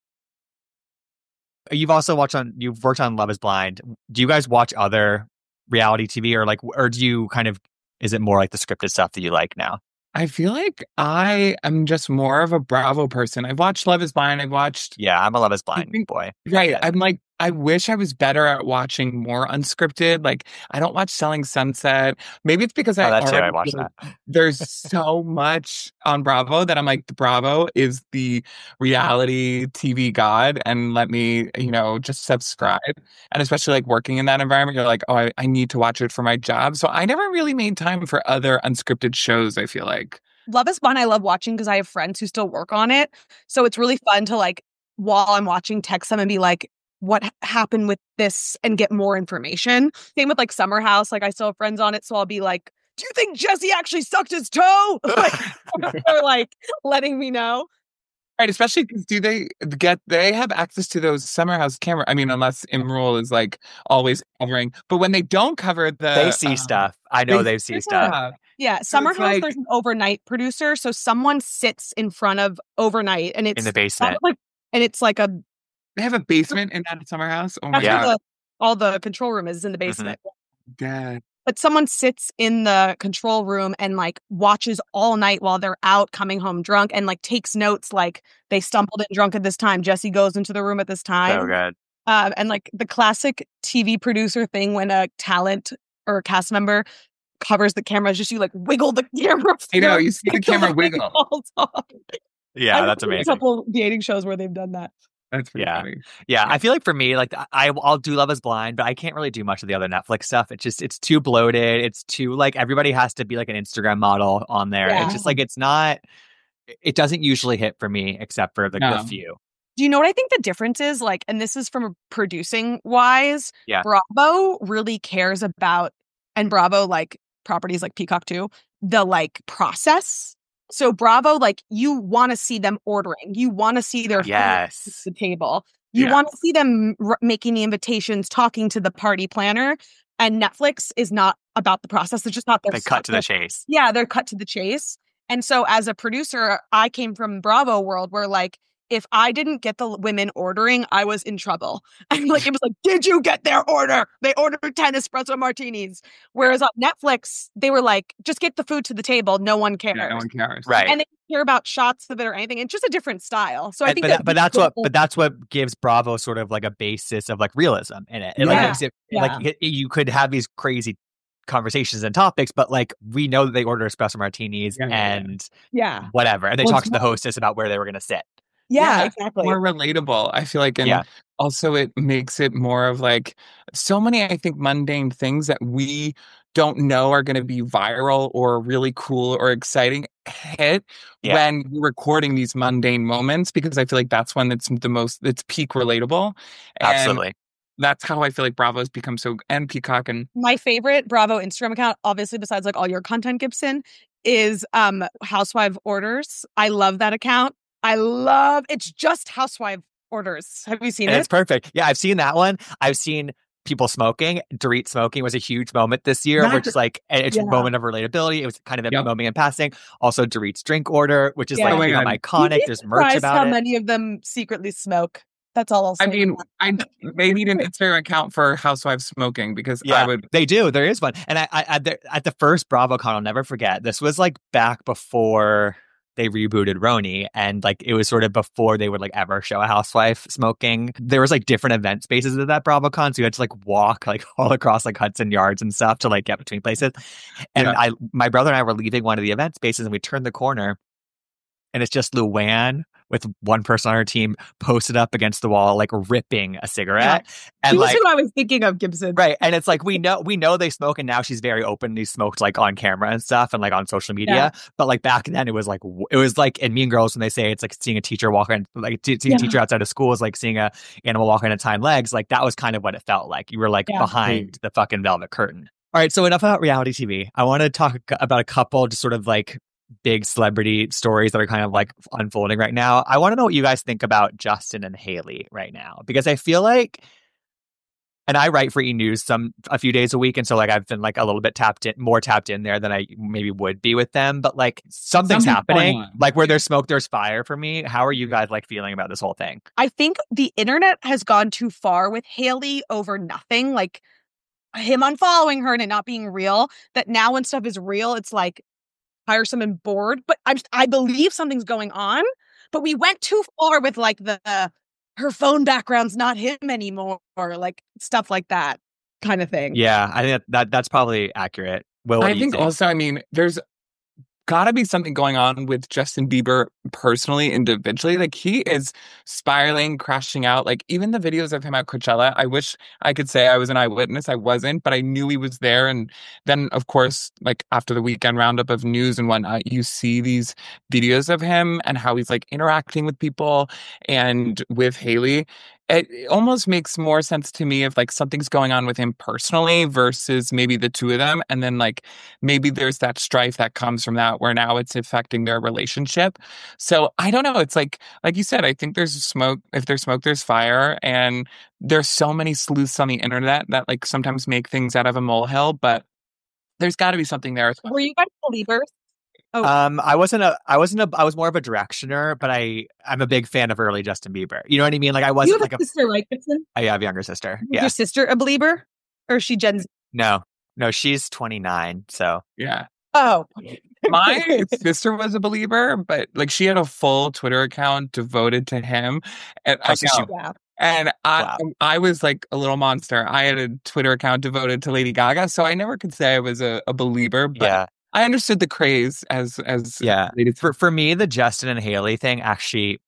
You've worked on Love Is Blind. Do you guys watch other reality TV or do you kind of, is it more like the scripted stuff that you like now? I feel like I am just more of a Bravo person. I've watched Love Is Blind. I'm a Love Is Blind boy. Right. I'm like, I wish I was better at watching more unscripted. Like, I don't watch Selling Sunset. Maybe it's because I watch that. There's so much on Bravo that I'm like, Bravo is the reality TV god, and let me, just subscribe. And especially like working in that environment, you're like, oh, I need to watch it for my job. So I never really made time for other unscripted shows, I feel like. Love Is Blind I love watching because I have friends who still work on it. So it's really fun to like, while I'm watching, text them and be like, what happened with this, and get more information. Same with like Summer House. Like I still have friends on it. So I'll be like, do you think Jesse actually sucked his toe? They're like letting me know. Right, especially because they have access to those Summer House camera? I mean, unless Emerald is like always covering. But when they don't cover they see stuff. I know they see stuff. Yeah, Summer House, there's an overnight producer. So someone sits in front of overnight, and it's in the basement. And it's like they have a basement in that Summer House? Oh my God. All the control room is in the basement. Yeah. But someone sits in the control room and like watches all night while they're out coming home drunk, and like takes notes like they stumbled in drunk at this time. Jesse goes into the room at this time. So good. And like the classic TV producer thing when a talent or a cast member covers the camera is just you like wiggle the camera. I know, you see the camera wiggle. Yeah, that's amazing. A couple dating shows where they've done that. That's pretty funny. Yeah, I feel like for me, like I'll do Love Is Blind, but I can't really do much of the other Netflix stuff. It's too bloated. It's too like everybody has to be like an Instagram model on there. Yeah. It's just like it doesn't usually hit for me except for the few. Do you know what I think the difference is? Like, and this is from producing wise. Yeah. Bravo really cares about, and Bravo like properties like Peacock too, the like process. So Bravo, like you want to see them ordering. You want to see their food at the table. You want to see them making the invitations, talking to the party planner. And Netflix is not about the process. It's just not their They cut to the chase. Yeah, they're cut to the chase. And so as a producer, I came from Bravo world where like, if I didn't get the women ordering, I was in trouble. And like, it was like, did you get their order? They ordered 10 espresso martinis. Whereas on Netflix, they were like, just get the food to the table. No one cares. Yeah, no one cares. Right. And they care about shots of it or anything. It's just a different style. So I think that's what gives Bravo sort of like a basis of like realism in it. Like makes it like you could have these crazy conversations and topics, but like we know that they order espresso martinis and whatever. And they talk to the hostess about where they were going to sit. Yeah, exactly. More relatable, I feel like. And also it makes it more of like so many, I think, mundane things that we don't know are going to be viral or really cool or exciting hit when we're recording these mundane moments, because I feel like that's when it's peak relatable. And absolutely. That's how I feel like Bravo has become so, and Peacock. And my favorite Bravo Instagram account, obviously besides like all your content, Gibson, is Housewife Orders. I love that account. It's just housewife orders. Have you seen it? It's perfect. Yeah, I've seen that one. I've seen people smoking. Dorit smoking was a huge moment this year, which is like, it's a moment of relatability. It was kind of a moment in passing. Also, Dorit's drink order, which is like iconic. There's merch about how many of them secretly smoke. That's all I'll say. I mean, they need an Instagram account for housewives smoking because they do. There is one. And I at the first BravoCon, I'll never forget. This was like back before they rebooted Roni, and like it was sort of before they would like ever show a housewife smoking. There was like different event spaces at that BravoCon, so you had to like walk like all across like Hudson Yards and stuff to like get between places. And my brother and I were leaving one of the event spaces, and we turned the corner, and it's just Luann with one person on her team posted up against the wall, like ripping a cigarette. Yeah. And This like, is what I was thinking of, Gibson. right. And it's like, we know they smoke, and now she's very openly smoked like on camera and stuff and like on social media. Yeah. But like back then it was like in Mean Girls when they say it's like seeing a teacher walking, like seeing a teacher outside of school is like seeing a animal walking on its hind legs. Like that was kind of what it felt like. You were like behind the fucking velvet curtain. All right. So enough about reality TV. I want to talk about a couple just sort of like big celebrity stories that are kind of like unfolding right now. I want to know what you guys think about Justin and Hailey right now, because I feel like, and I write for E! News a few days a week, and so like I've been like a little bit more tapped in there than I maybe would be with them. But like something's happening, like where there's smoke, there's fire for me. How are you guys like feeling about this whole thing? I think the internet has gone too far with Hailey over nothing, like him unfollowing her and it not being real. That now when stuff is real, it's like tiresome and bored. But I believe something's going on. But we went too far with like her phone background's not him anymore, or like stuff like that kind of thing. Yeah, I think that's probably accurate. Will, I think also, I mean, there's gotta be something going on with Justin Bieber personally, individually. Like he is spiraling, crashing out. Like even the videos of him at Coachella, I wish I could say I was an eyewitness. I wasn't, but I knew he was there. And then of course, like after the weekend roundup of news and whatnot, you see these videos of him and how he's like interacting with people and with Hailey. It almost makes more sense to me if like something's going on with him personally versus maybe the two of them. And then like maybe there's that strife that comes from that where now it's affecting their relationship. So I don't know. It's like you said, I think there's smoke. If there's smoke, there's fire. And there's so many sleuths on the internet that like sometimes make things out of a molehill, but there's got to be something there. Were you guys believers? Oh. I was more of a directioner, but I'm a big fan of early Justin Bieber. You know what I mean? Like I wasn't you have like a sister, right, Gibson? I have a younger sister. Is your sister a believer? Or is she Gen Z? No, she's 29. So yeah. Oh. My sister was a believer, but like she had a full Twitter account devoted to him. And I was like a little monster. I had a Twitter account devoted to Lady Gaga, so I never could say I was a believer, but I understood the craze as for me, the Justin and Hailey thing, actually,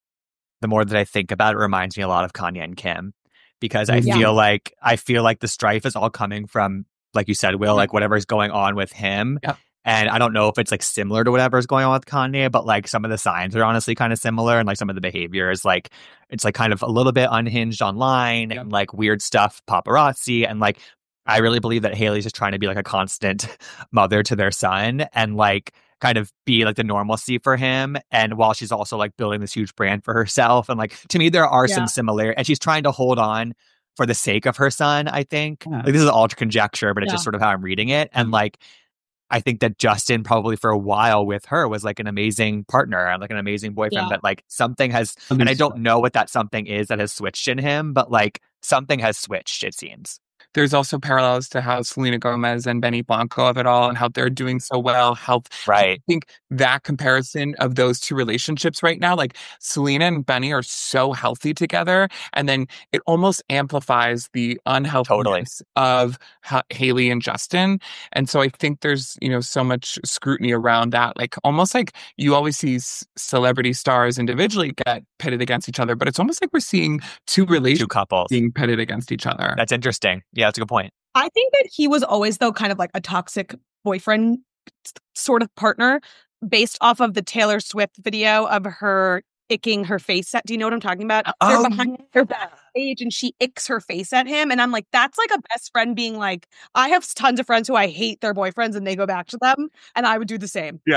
the more that I think about it, reminds me a lot of Kanye and Kim, because I feel like the strife is all coming from, like you said, Will, like whatever's going on with him. Yep. And I don't know if it's like similar to whatever's going on with Kanye, but like some of the signs are honestly kind of similar, and like some of the behavior is like it's like kind of a little bit unhinged online and like weird stuff, paparazzi, and like I really believe that Hailey's just trying to be like a constant mother to their son and like kind of be like the normalcy for him. And while she's also like building this huge brand for herself. And like, to me, there are some similarities, and she's trying to hold on for the sake of her son, I think. Like this is all conjecture, but it's just sort of how I'm reading it. And like, I think that Justin probably for a while with her was like an amazing partner and like an amazing boyfriend, but like something has, and I don't know what that something is that has switched in him, but like something has switched, it seems. There's also parallels to how Selena Gomez and Benny Blanco of it all and how they're doing so well. Right. I think that comparison of those two relationships right now, like Selena and Benny are so healthy together. And then it almost amplifies the unhealthiness of Hailey and Justin. And so I think there's, so much scrutiny around that. Like almost like you always see celebrity stars individually get pitted against each other, but it's almost like we're seeing two couples being pitted against each other. That's interesting. Yeah, that's a good point. I think that he was always, though, kind of like a toxic boyfriend sort of partner based off of the Taylor Swift video of her icking her face at. Do you know what I'm talking about? They're behind her backstage and she icks her face at him. And I'm like, that's like a best friend being like, I have tons of friends who I hate their boyfriends and they go back to them. And I would do the same. Yeah.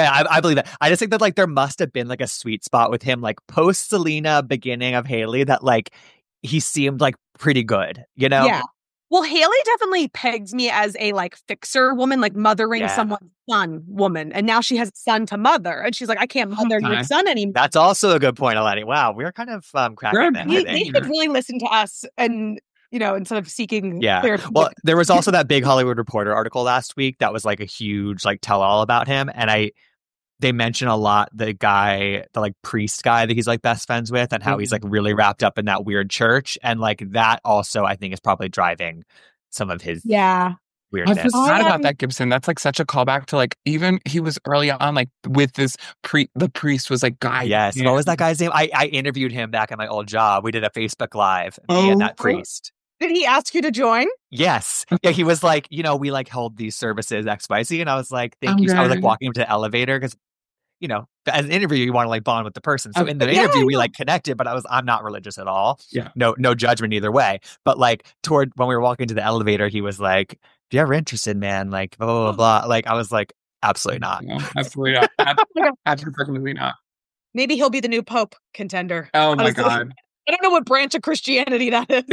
I believe that. I just think that like there must have been like a sweet spot with him, like post Selena, beginning of Hailey, that like he seemed like pretty good, Yeah. Well, Hailey definitely pegs me as a like fixer woman, like mothering someone's son woman. And now she has a son to mother. And she's like, I can't mother your son anymore. That's also a good point, Eleni. Wow, we're kind of cracking that. They should really listen to us and, instead of seeking clarity. Well, there was also that big Hollywood Reporter article last week that was like a huge like tell all about him. And they mention a lot the like priest guy that he's like best friends with, and how he's like really wrapped up in that weird church, and like that also I think is probably driving some of his Yeah. I weirdness. forgot about that, Gibson. That's like such a callback to like even he was early on like with this the priest was like guy. Yes. What was that guy's name? I interviewed him back at my old job. We did a Facebook Live, me and that priest. Did he ask you to join? Yes. Yeah, he was like, you know, we like held these services XYZ, and I was like, thank you. So I was like walking him to the elevator because, you know, as an interview, you want to like bond with the person. So in the interview, we like connected, but I'm not religious at all. Yeah. No judgment either way. But like when we were walking to the elevator, he was like, if you're ever interested, man, like blah, blah, blah, blah. Like I was like, absolutely not. No, absolutely not. Absolutely not. Maybe he'll be the new Pope contender. Oh my God. I don't know what branch of Christianity that is.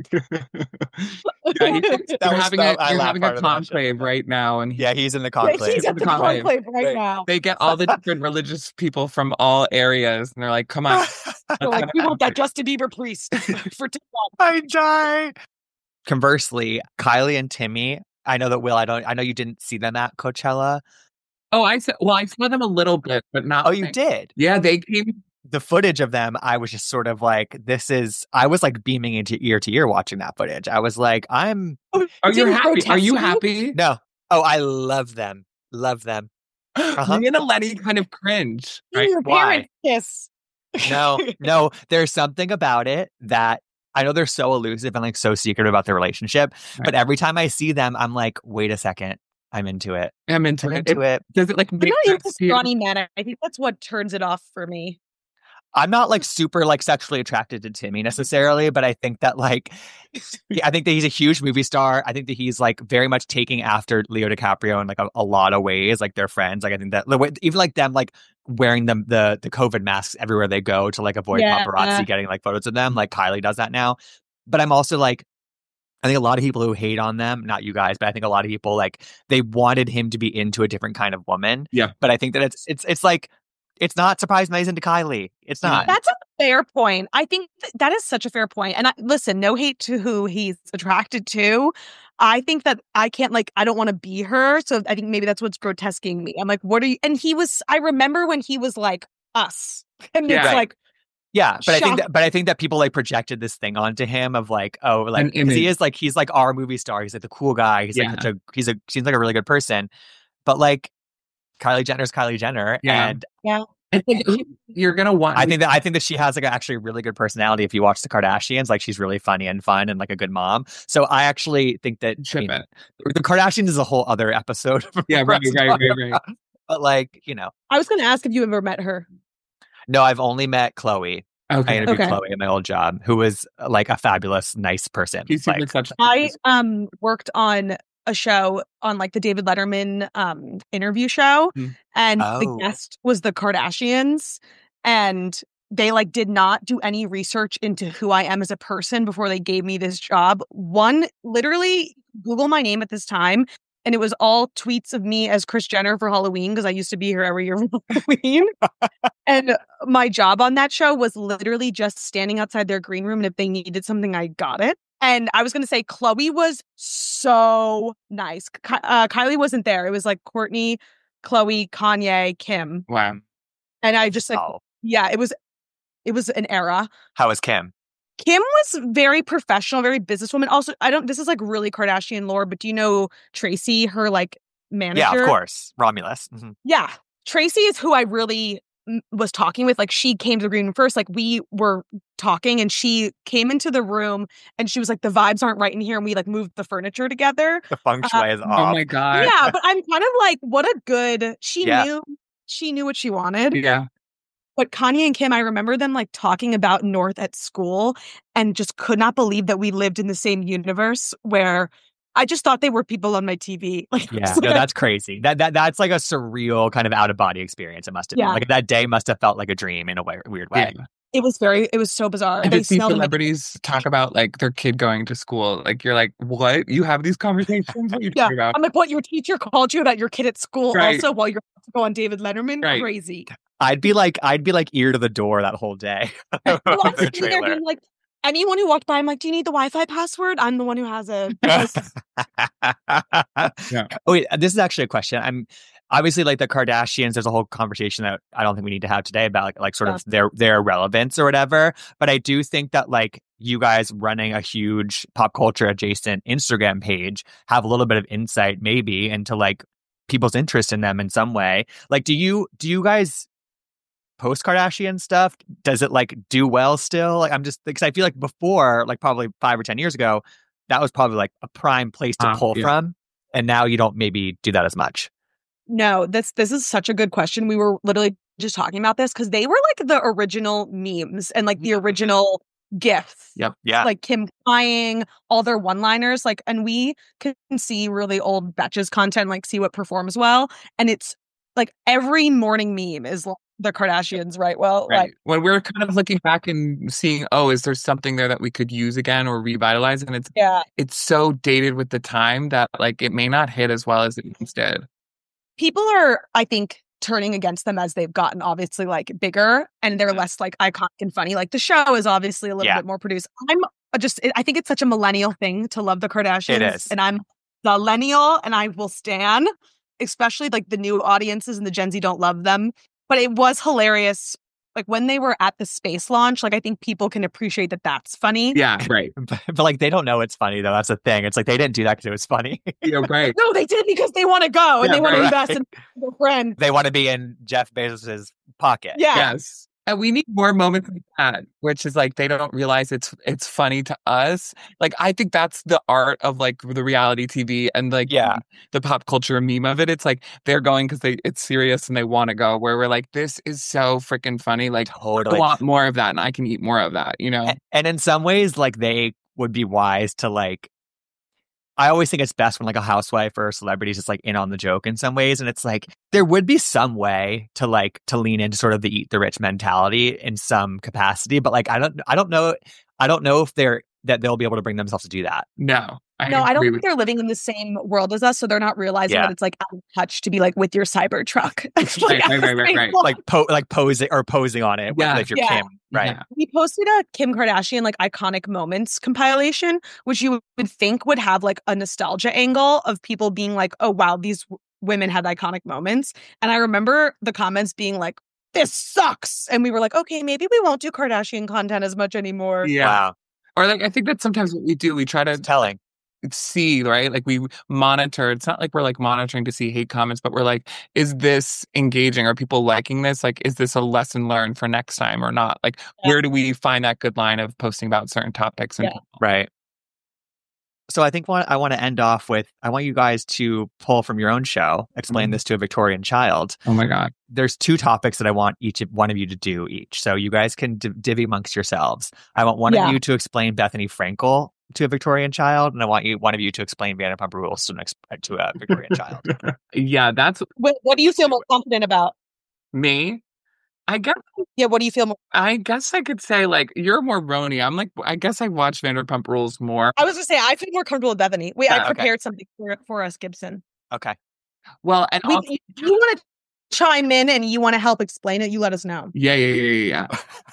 You're having a conclave right now. And he's in the conclave. He's at the conclave right now. They get all the different religious people from all areas, and they're like, come on. Like, we want that Justin Bieber priest for TikTok. I die. Conversely, Kylie and Timmy, I know that I know you didn't see them at Coachella. Oh, I saw them a little bit, but not. Oh, you did? Yeah, they came. The footage of them, I was just sort of like, I was like beaming into ear to ear watching that footage. I was like, Are you happy? Are you happy? No. Oh, I love them. Love them. Me and Eleni kind of cringe. Right? Your parents kiss. No. There's something about it that I know they're so elusive and like so secret about their relationship, but every time I see them, I'm like, wait a second. I'm into it. I'm into it. Does it like I'm not into scrawny men. I think that's what turns it off for me. I'm not like super like sexually attracted to Timmy necessarily, but I think that like, I think that he's a huge movie star. I think that he's like very much taking after Leo DiCaprio in like a lot of ways. Like they're friends. Like I think that even like them like wearing the COVID masks everywhere they go to like avoid paparazzi getting like photos of them. Like Kylie does that now. But I'm also like, I think a lot of people who hate on them, not you guys, but I think a lot of people like they wanted him to be into a different kind of woman. Yeah. But I think that it's like, it's not surprising that he's into Kylie. It's not. That's a fair point. I think that is such a fair point. And listen, no hate to who he's attracted to. I think that I don't want to be her. So I think maybe that's what's grotesquing me. I'm like, what are you? And I remember when he was like us. And it's like, yeah, but I think that people like projected this thing onto him of like, oh, like he's like our movie star. He's like the cool guy. He's like seems like a really good person. But like Kylie Jenner's Kylie Jenner, and I think you're gonna want. I think that she has like actually a really good personality. If you watch the Kardashians, like she's really funny and fun and like a good mom. So I actually think that the Kardashians is a whole other episode. Right. But like I was going to ask if you ever met her. No, I've only met Chloe. Okay. I interviewed Chloe at my old job, who was like a fabulous, nice person. I worked on a show on like the David Letterman interview show, and the guest was the Kardashians, and they like did not do any research into who I am as a person before they gave me this job. Literally Google my name at this time, and it was all tweets of me as Kris Jenner for Halloween because I used to be here every year for Halloween. And my job on that show was literally just standing outside their green room, and if they needed something, I got it. And I was going to say, Chloe was so nice. Kylie wasn't there. It was like Kourtney, Chloe, Kanye, Kim. Wow. And I just it was an era. How was Kim? Kim was very professional, very businesswoman. Also, this is like really Kardashian lore, but do you know Tracy, her like manager? Yeah, of course. Romulus. Mm-hmm. Yeah. Tracy is who I really was talking with. Like she came to the green room first. Like we were talking and she came into the room and she was like, the vibes aren't right in here. And we like moved the furniture together. The feng shui is off. Oh my God. Yeah. But I'm kind of like, what a good, she knew what she wanted. Yeah. But Kanye and Kim, I remember them like talking about North at school and just could not believe that we lived in the same universe where I just thought they were people on my TV. Like, yeah, no, that's crazy. That's like a surreal kind of out of body experience. It must have been like that day must have felt like a dream in a weird way. Yeah. It was so bizarre. And to see celebrities talk about like their kid going to school, like you're like, what? You have these conversations? What are you talking about? I'm like, what? Your teacher called you about your kid at school also while you're about to go on David Letterman? Right. Crazy. I'd be like ear to the door that whole day. Like anyone who walked by, I'm like, do you need the Wi-Fi password? I'm the one who has a. Oh wait, this is actually a question. obviously like the Kardashians, there's a whole conversation that I don't think we need to have today about like sort of their relevance or whatever. But I do think that like you guys running a huge pop culture adjacent Instagram page have a little bit of insight maybe into like people's interest in them in some way. Like, do you guys post Kardashian stuff? Does it like do well still? Like, I'm just because I feel like before, like probably 5 or 10 years ago, that was probably like a prime place to pull from, and now you don't maybe do that as much. No, this is such a good question. We were literally just talking about this because they were like the original memes and like the original GIFs. Yep. Yeah. Like Kim crying, all their one-liners, like, and we can see really old Betches content, like see what performs well. And it's like every morning meme is like the Kardashians, right? Well, Right. like When we're kind of looking back and seeing, oh, is there something there that we could use again or revitalize? And it's so dated with the time that like it may not hit as well as it once did. People are, I think, turning against them as they've gotten obviously like bigger and they're less like iconic and funny. Like the show is obviously a little bit more produced. I think it's such a millennial thing to love the Kardashians. It is. And I'm the millennial and I will stan, especially like the new audiences and the Gen Z don't love them. But it was hilarious. Like when they were at the space launch, like I think people can appreciate that that's funny. Yeah, right. But like they don't know it's funny though. That's the thing. It's like they didn't do that because it was funny. Yeah, right. No, they did because they want to go and they want to invest in their friend. They want to be in Jeff Bezos's pocket. Yeah. Yes. And we need more moments like that, which is like they don't realize it's funny to us. Like I think that's the art of like the reality TV and like the pop culture meme of it. It's like they're going because it's serious and they want to go. Where we're like, this is so freaking funny. Like totally. I want more of that, and I can eat more of that. You know. And in some ways, like they would be wise to like. I always think it's best when like a housewife or a celebrity is just like in on the joke in some ways. And it's like, there would be some way to like, to lean into sort of the eat the rich mentality in some capacity. But like, I don't know if they'll be able to bring themselves to do that. No. I don't think they're living in the same world as us, so they're not realizing that it's like out of touch to be like with your cyber truck. Right. Like posing on it if you're Kim. Right. Yeah. We posted a Kim Kardashian like iconic moments compilation, which you would think would have like a nostalgia angle of people being like, oh wow, these women had iconic moments. And I remember the comments being like, this sucks. And we were like, okay, maybe we won't do Kardashian content as much anymore. Yeah. Wow. Or like I think that's sometimes what we do. We try to see, right? Like we monitor. It's not like we're like monitoring to see hate comments, but we're like, is this engaging? Are people liking this? Like, is this a lesson learned for next time or not? Like, where do we find that good line of posting about certain topics? And right. So I think I want to end off with, I want you guys to pull from your own show, explain this to a Victorian child. Oh my God. There's 2 topics that I want one of you to do each. So you guys can divvy amongst yourselves. I want one of you to explain Bethenny Frankel to a Victorian child, and I want one of you to explain Vanderpump Rules to a Victorian child. Yeah, that's... What do you feel more confident about? Me? I guess. Yeah, what do you feel more? I guess I could say, like, you're more Roni. I'm like, I guess I watch Vanderpump Rules more. I was going to say, I feel more comfortable with Bethenny. Wait, I prepared something for us, Gibson. Okay. Well, and also, you want to chime in and you want to help explain it, you let us know. Yeah.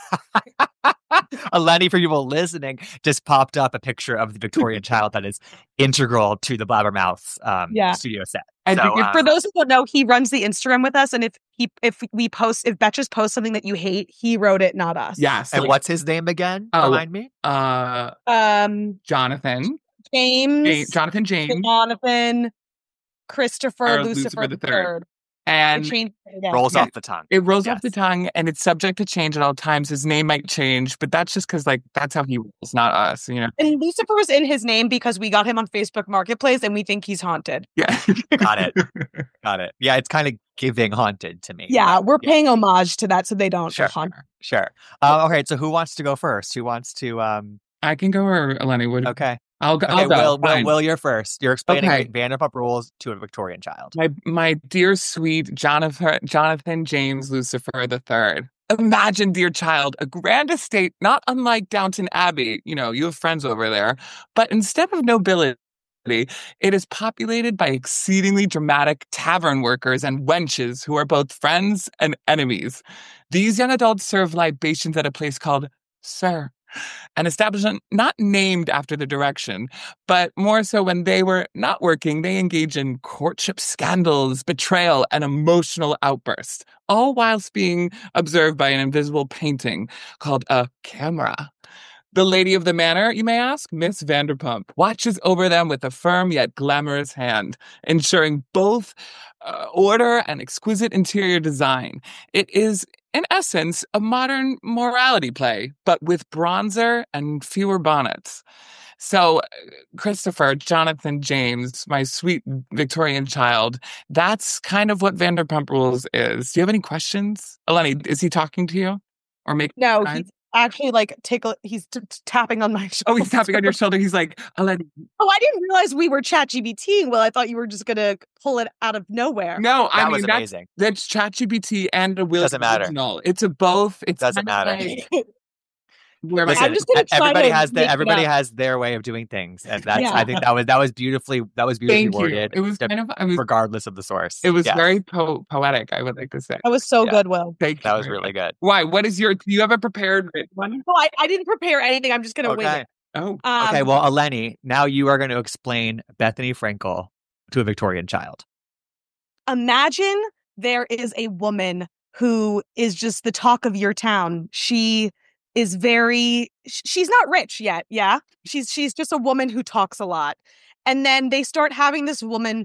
Eleni, for people listening, just popped up a picture of the Victorian child that is integral to the Blabbermouth studio set. And for those who don't know, he runs the Instagram with us, and if Betches posts something that you hate, he wrote it, not us. Yes. And what's his name again? Remind me. Jonathan James. Jonathan Christopher Lucifer the Third. And rolls off the tongue. It rolls off the tongue, and it's subject to change at all times. His name might change, but that's just because, like, that's how he rolls, not us, you know. And Lucifer was in his name because we got him on Facebook Marketplace, and we think he's haunted. Yeah, got it. Yeah, it's kind of giving haunted to me. Yeah, we're paying homage to that, so they don't haunt. Sure. Okay, so who wants to go first? Who wants to? I can go, or Eleni would. Okay. I'll go. Will, you're first. You're explaining Vanderpump Rules to a Victorian child. My dear sweet Jonathan James Lucifer III. Imagine, dear child, a grand estate not unlike Downton Abbey. You know, you have friends over there. But instead of nobility, it is populated by exceedingly dramatic tavern workers and wenches who are both friends and enemies. These young adults serve libations at a place called Sir an establishment not named after the direction, but more so when they were not working, they engage in courtship scandals, betrayal, and emotional outbursts, all whilst being observed by an invisible painting called a camera. The lady of the manor, you may ask, Miss Vanderpump, watches over them with a firm yet glamorous hand, ensuring both order and exquisite interior design. It is, in essence, a modern morality play, but with bronzer and fewer bonnets. So, Christopher, Jonathan, James, my sweet Victorian child, that's kind of what Vanderpump Rules is. Do you have any questions? Eleni, is he talking to you? Or making No, signs? he's actually like he's tapping on my shoulder. Oh, he's tapping on your shoulder. He's like, Eleni. Oh, I didn't realize we were ChatGPTing. Well, I thought you were just gonna pull it out of nowhere. No, I That mean, was amazing. that's ChatGPT and a Will Doesn't matter. original. It's a both. It Doesn't matter. Where Listen, I'm just gonna try everybody to has make it everybody up. has their way of doing things, and that's Yeah. I think that was beautifully Thank you. worded. It was kind of, regardless of the source. it was Yes, very poetic, I would like to say. That was so Yeah. good, Will. Thank you. that was very really much. good. Why? What is do you have a prepared one? No, I didn't prepare anything. I'm just gonna wing Okay. it. Oh, Okay. Well, Eleni, now you are going to explain Bethany Frankel to a Victorian child. Imagine there is a woman who is just the talk of your town. She is she's not rich yet. Yeah. She's just a woman who talks a lot. And then they start having this woman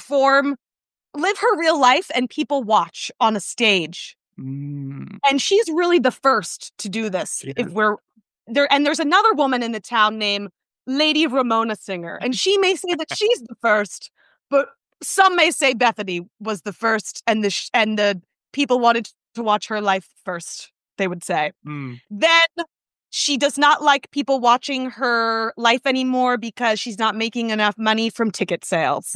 live her real life, and people watch on a stage. Mm. And she's really the first to do this. Yeah. If we're there, and there's another woman in the town named Lady Ramona Singer, and she may say that she's the first, but some may say Bethany was the first, and the people wanted to watch her life first. They would say. Mm. Then she does not like people watching her life anymore because she's not making enough money from ticket sales,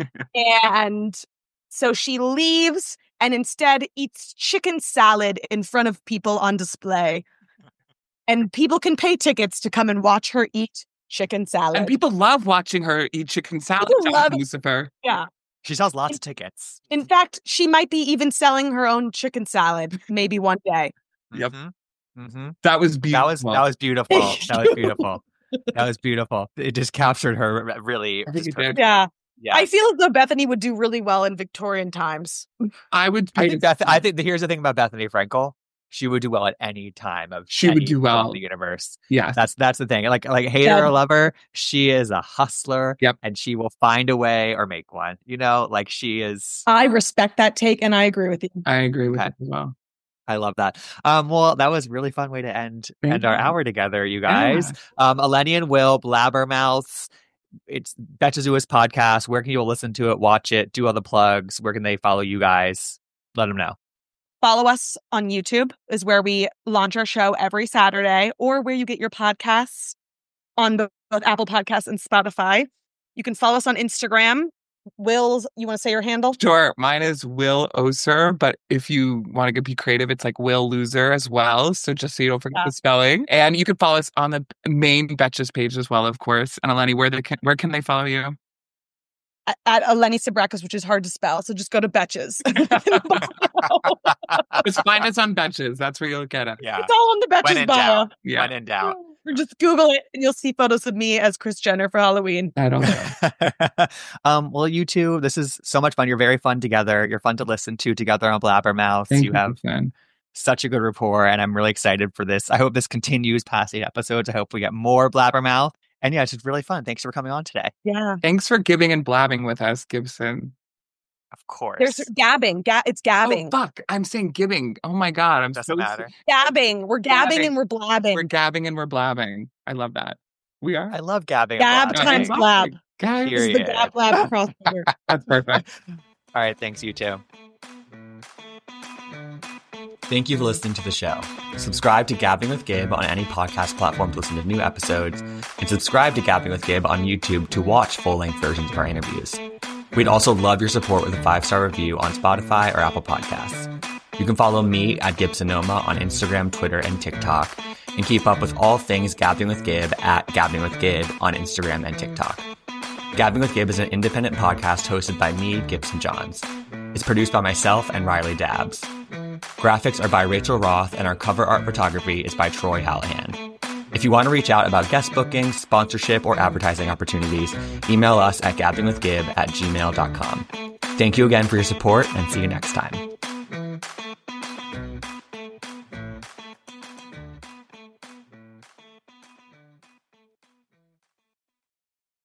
and so she leaves and instead eats chicken salad in front of people on display. And people can pay tickets to come and watch her eat chicken salad. And people love watching her eat chicken salad, People love it. Lucifer. Yeah. She sells lots of tickets. In fact, she might be even selling her own chicken salad maybe one day. Yep. Mm-hmm. That was beautiful. That was beautiful. That was beautiful. That was beautiful. It just captured her really. I think it perfectly. did. Yeah. Yeah. I feel as though Bethany would do really well in Victorian times. I would. I think here's the thing about Bethany Frankel. She would do well at any time of She would any do part well. of the universe. Yes. That's the thing. Like hater Yeah. or lover, she is a hustler. Yep. And she will find a way or make one. You know, like she is. I respect that take, and I agree with you. I agree with Okay. it as well. I love that. Well, that was a really fun way to end Thank our you. hour together, you guys. Eleni and Will, Blabbermouths. It's Betchazua's podcast. Where can you listen to it, watch it, do all the plugs? Where can they follow you guys? Let them know. Follow us on YouTube is where we launch our show every Saturday, or where you get your podcasts on both Apple Podcasts and Spotify. You can follow us on Instagram. Will's, you want to say your handle? Sure. Mine is Will Oser, but if you want to be creative, it's like Will Loser as well. So just so you don't forget the spelling. And you can follow us on the main Betches page as well, of course. And Eleni, where can they follow you? At Eleni Sabrakos, which is hard to spell. So just go to Betches. Just find us on Betches. That's where you'll get it. Yeah. It's all on the When Betches in bio. doubt. Yeah. When in doubt. Or just Google it and you'll see photos of me as Kris Jenner for Halloween. I don't know. Well, you two, this is so much fun. You're very fun together. You're fun to listen to together on Blabbermouth. Thank You have Ethan. such a good rapport, and I'm really excited for this. I hope this continues past 8 episodes. I hope we get more Blabbermouth. And yeah, it's just really fun. Thanks for coming on today. Yeah. Thanks for giving and blabbing with us, Gibson. Of course. There's gabbing. It's gabbing. Oh, fuck. I'm saying giving. Oh, my God. I'm Doesn't so matter. Gabbing. We're gabbing Gabbing. and we're blabbing. We're gabbing and we're blabbing. I love that. We are. I love gabbing. Gab and times blabbing. blab. Guys. This is the Period. gab blab crossover. That's perfect. All right. Thanks, you two. Thank you for listening to the show. Subscribe to Gabbing with Gabe on any podcast platform to listen to new episodes, and subscribe to Gabbing with Gabe on YouTube to watch full-length versions of our interviews. We'd also love your support with a 5-star review on Spotify or Apple Podcasts. You can follow me at Gibsonoma on Instagram, Twitter, and TikTok, and keep up with all things Gabbing with Gabe at Gabbing with Gabe on Instagram and TikTok. Gabbing with Gabe is an independent podcast hosted by me, Gibson Johns. It's produced by myself and Riley Dabbs. Graphics are by Rachel Roth, and our cover art photography is by Troy Hallahan. If you want to reach out about guest bookings, sponsorship, or advertising opportunities, email us at gabbingwithgib@gmail.com. Thank you again for your support, and see you next time.